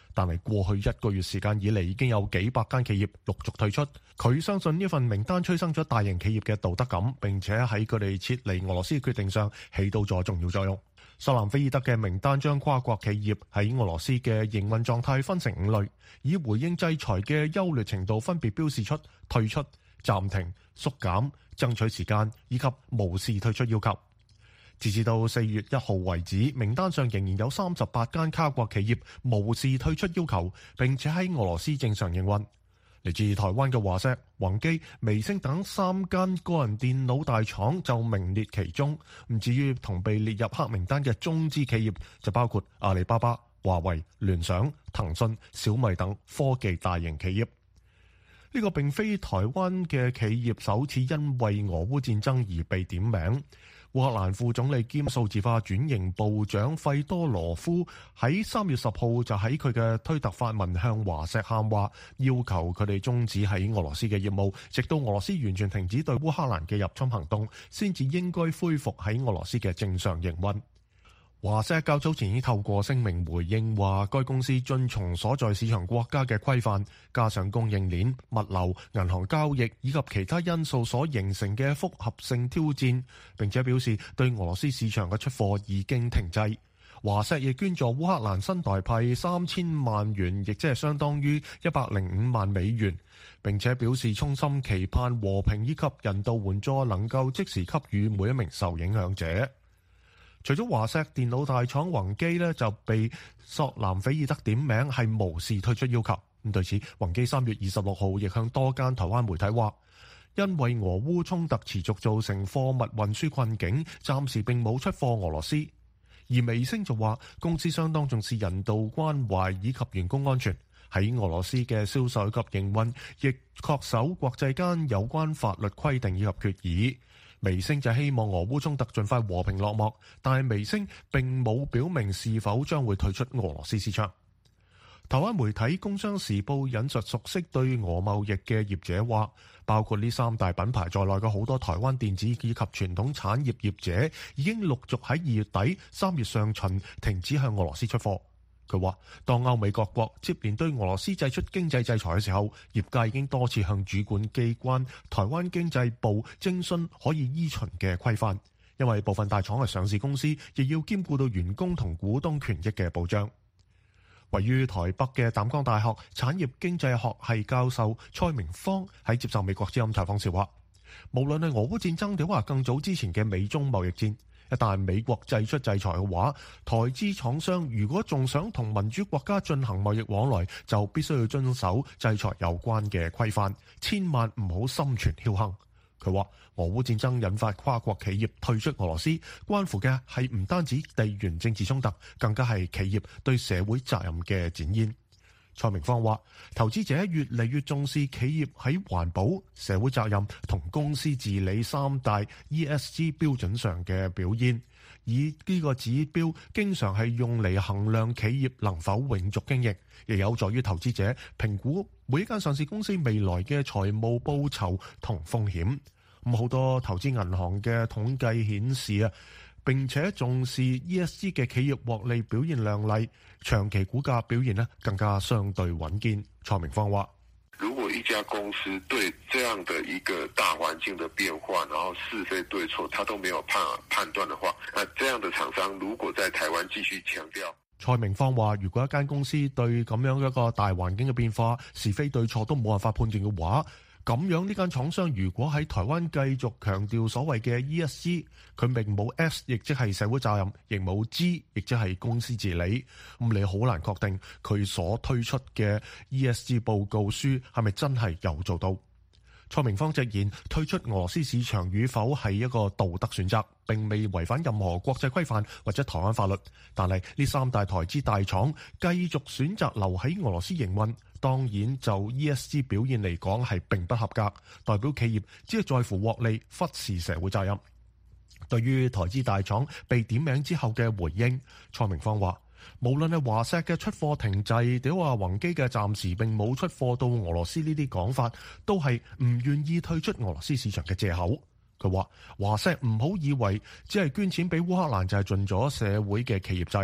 但係過去1個月時間以嚟，已經有幾百間企業陸續退出。佢相信呢份名單催生咗大型企業嘅道德感，並且喺佢哋撤離俄羅斯嘅決定上起到咗重要作用。索蘭菲爾德嘅名單將跨國企業喺俄羅斯嘅營運狀態分成5類，以回應制裁嘅優劣程度分別標示出退出、暫停、縮減、爭取時間以及無視退出要求。截至到4月1號為止，名單上仍然有38間跨國企業無視退出要求，並且喺俄羅斯正常營運。嚟自台灣嘅華碩、宏基、微星等3間個人電腦大廠就名列其中。至於同被列入黑名單嘅中資企業，就包括阿里巴巴、華為、聯想、騰訊、小米等科技大型企業。呢個並非台灣嘅企業首次因為俄烏戰爭而被點名。烏克蘭副總理兼數字化轉型部長費多羅夫喺3月10號就喺佢嘅推特發文向華碩喊話，要求佢哋終止喺俄羅斯嘅業務，直到俄羅斯完全停止對烏克蘭嘅入侵行動，先至應該恢復喺俄羅斯嘅正常營運。華碩較早前已經透過聲明回應，話該公司遵從所在市場國家嘅規範，加上供應鏈、物流、銀行交易以及其他因素所形成嘅複合性挑戰，並且表示對俄羅斯市場嘅出貨已經停滯。華碩亦捐助烏克蘭新台幣3000萬元，亦即係相當於105萬美元，並且表示衷心期盼和平以及人道援助能夠即時給予每一名受影響者。除咗華碩，電腦大廠宏基就被索蘭菲爾德點名係無視退出要求。對此，宏基3月26號亦向多間台灣媒體話，因為俄烏衝突持續造成貨物運輸困境，暫時並冇出貨俄羅斯。而微星就話，公司相當重視人道關懷以及員工安全，喺俄羅斯嘅銷售及營運亦恪守國際間有關法律規定以及決議。微星就希望俄烏衝突盡快和平落幕，但係微星並冇表明是否將會退出俄羅斯市場。台灣媒體《工商時報》引述熟悉對俄貿易嘅業者話，包括呢3大品牌在內嘅好多台灣電子以及傳統產業業者已經陸續喺2月底、3月上旬停止向俄羅斯出貨。佢話，當歐美各國接連對俄羅斯祭出經濟制裁嘅時候，業界已經多次向主管機關台灣經濟部徵詢可以依循嘅規範，因為部分大廠係上市公司，亦要兼顧到員工同股東權益嘅保障。位於台北嘅淡江大學產業經濟學系教授蔡明芳喺接受美國之音採訪時話，無論係俄烏戰爭定話更早之前嘅美中貿易戰，一旦美國祭出制裁嘅話，台資廠商如果仲想同民主國家進行貿易往來，就必須要遵守制裁有關嘅規範，千萬唔好心存僥倖。佢話，俄烏戰爭引發跨國企業退出俄羅斯，關乎嘅係唔單止地緣政治衝突，更加係企業對社會責任嘅展現。蔡明芳話，投資者越嚟越重視企業喺環保、社會責任同公司治理3大 ESG 標準上嘅表現，而呢個指標經常係用嚟衡量企業能否永續經營，亦有助於投資者評估每一間上市公司未來嘅財務報酬同風險。好多投資銀行嘅統計顯示並且重視 ESG 嘅企業獲利表現亮麗，長期股價表現更加相對穩健。蔡明芳話， 如果一家公司對這樣的一個大環境的變化，然後是非對錯，他都沒有判斷的話，那這樣的廠商如果在台灣繼續強調。 蔡明芳話，如果一間公司對咁樣一個大環境嘅變化，是非對錯都冇辦法判斷嘅話，咁樣呢間廠商如果喺台灣繼續強調所謂嘅 ESG， 佢並冇 S， 亦即係社會責任，亦冇 G， 亦即係公司治理，咁你好難確定佢所推出嘅 ESG 報告書係咪真係有做到。蔡明芳直言，退出俄羅斯市場與否係一個道德選擇，並未違反任何國際規範或者台灣法律，但係呢3大台資大廠繼續選擇留喺俄羅斯營運，當然就 ESG 表現嚟講係並不合格，代表企業只係在乎獲利，忽視社會責任。對於台資大廠被點名之後嘅回應，蔡明芳話，無論係華碩嘅出貨停滯，定話宏基嘅暫時並冇出貨到俄羅斯呢啲講法，都係唔願意退出俄羅斯市場嘅藉口。佢話，華碩唔好以為只係捐錢俾烏克蘭就係盡咗社會嘅企業責任。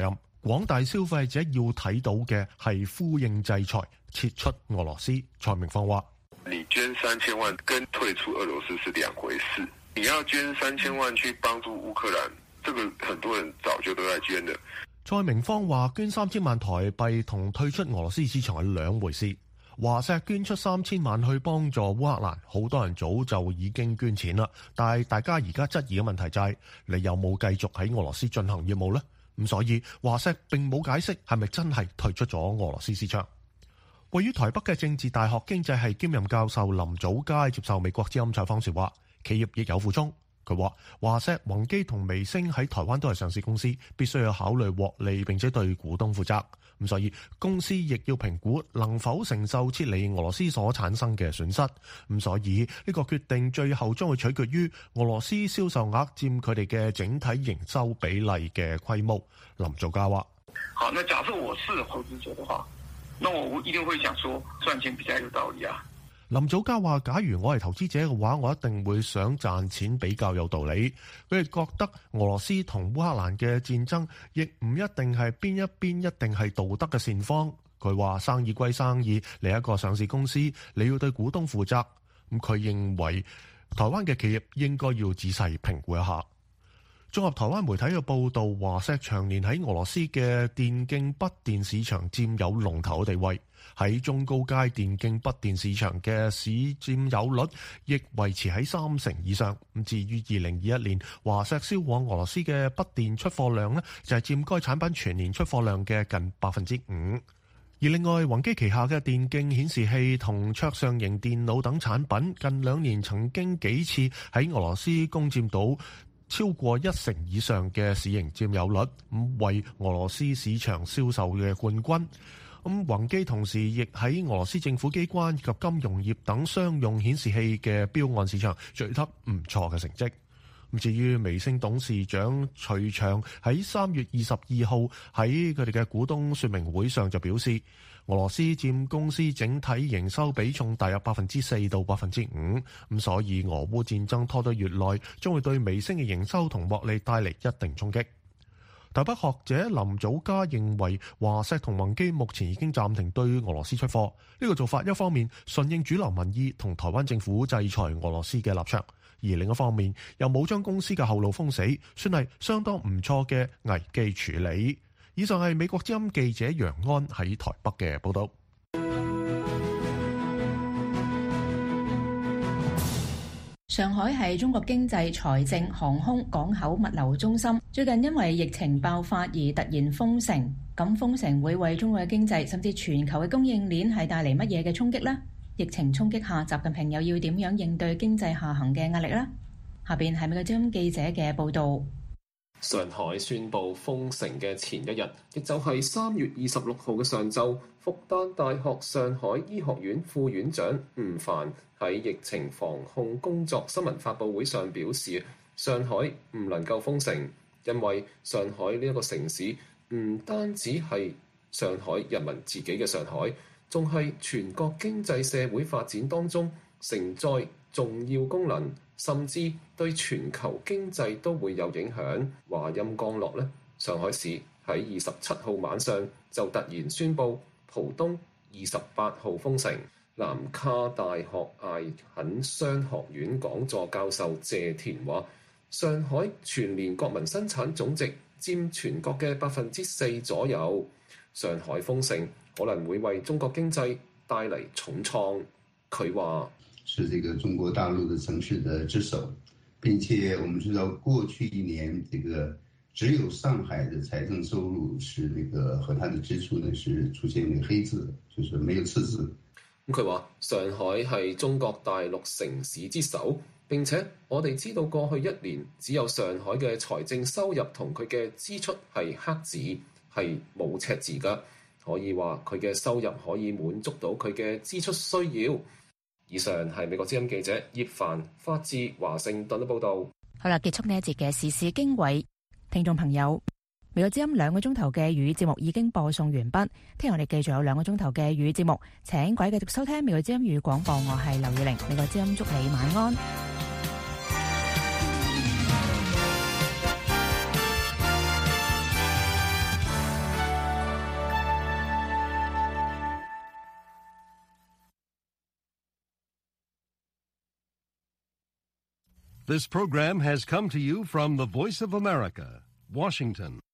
廣大消費者要睇到嘅係呼應制裁，撤出俄羅斯。蔡明芳話： 你捐3000萬跟退出俄羅斯是兩回事。你要捐3000萬去幫助烏克蘭，這個很多人早就都在捐的。 蔡明芳話：捐3000萬台幣同退出俄羅斯市場係兩回事。華碩捐出3000萬去幫助烏克蘭，好多人早就已經捐錢啦。但係大家而家質疑嘅問題就係，你有冇繼續喺俄羅斯進行業務呢？咁所以華碩並冇解釋係咪真係退出咗俄羅斯市場。位於台北嘅政治大學經濟系兼任教授林祖嘉接受美國之音採訪時話：企業亦有苦衷。佢話華碩、宏基同微星喺台灣都係上市公司，必須要考慮獲利並且對股東負責。咁所以公司亦要評估能否承受撤離俄羅斯所產生嘅損失。咁所以呢個決定最後將會取決於俄羅斯銷售額佔佢哋嘅整體營收比例嘅規模。林祖嘉話： 好，那假設我是投資者的話，那我一定會想說賺錢比較有道理啊。 林祖嘉話：假如我係投資者嘅話，我一定會想賺錢比較有道理。佢哋覺得俄羅斯同烏克蘭嘅戰爭亦唔一定係邊一邊一定係道德嘅善方。佢話生意歸生意，你一個上市公司，你要對股東負責。咁佢認為台灣嘅企業應該要仔細評估一下。綜合台灣媒體嘅報導，華碩長年喺俄羅斯嘅電競筆電市場佔有龍頭地位，喺中高階電競筆電市場嘅市佔有率亦維持喺30%以上。咁至於2021年華碩銷往俄羅斯嘅筆電出貨量呢，就係佔該產品全年出貨量嘅近5%。而另外，宏基旗下嘅電競顯示器同桌上型電腦等產品，近2年曾經幾次喺俄羅斯攻佔到超過1成以上嘅市盈佔有率，咁為俄羅斯市場銷售嘅冠軍。咁宏基同時亦喺俄羅斯政府機關及金融業等商用顯示器嘅標案市場取得唔錯嘅成績。咁至於微星董事長徐翔喺3月22號喺佢哋嘅股東說明會上就表示，俄羅斯佔公司整體營收比重大約4%到5%，咁所以俄烏戰爭拖得越耐，將會對微星嘅營收同獲利帶嚟一定衝擊。台北學者林祖嘉認為，華碩同宏基目前已經暫停對俄羅斯出貨，呢個做法一方面順應主流民意同台灣政府制裁俄羅斯嘅立場，而另一方面又冇將公司嘅後路封死，算係相當唔錯嘅危機處理。以上係美國之音記者楊安喺台北嘅報道。 上海係中國經濟、財政、航空、港口、物流中心，最近因為疫情爆發而突然封城。咁封城會為中國嘅經濟甚至全球嘅供應鏈係帶嚟乜嘢嘅衝擊呢？疫情衝擊下，習近平又要點樣應對經濟下行嘅壓力呢？下邊係美國之音記者嘅報導。 上海宣布封城嘅前一日，亦就係3月26號嘅上晝，復旦大學上海醫學院副院長吳凡喺疫情防控工作新聞發佈會上表示，上海唔能夠封城，因為上海呢一個城市唔單止係上海人民自己嘅上海，仲係全國經濟社會發展當中承載重要功能，甚至對全球經濟都會有影響。話音剛落呢，上海市喺27號晚上就突然宣布浦東28號封城。南卡大學艾肯商學院講座教授謝田話，上海全年國民生產總值佔全國嘅4%左右，上海封城可能會為中國經濟帶嚟重創。佢話是這個中國大陸的城市的之首，並且我們知道過去1年，這個只有上海的財政收入是和它的支出呢是出現一個黑字，就是沒有赤字。 佢話上海係中國大陸城市之首，並且我哋知道過去1年只有上海嘅財政收入同佢嘅支出係黑字，係冇赤字㗎。可以話佢嘅收入可以滿足到佢嘅支出需要。以上係美國之音記者葉凡發自華盛頓嘅報導。 好啦，結束呢一節嘅時事經緯，聽眾朋友，美國之音2個鐘頭嘅粵語節目已經播送完畢。聽日我哋繼續有2個鐘頭嘅粵語節目，請各位繼續收聽美國之音粵語廣播。我係劉月玲，美國之音祝你晚安。 This program has come to you from the Voice of America, Washington.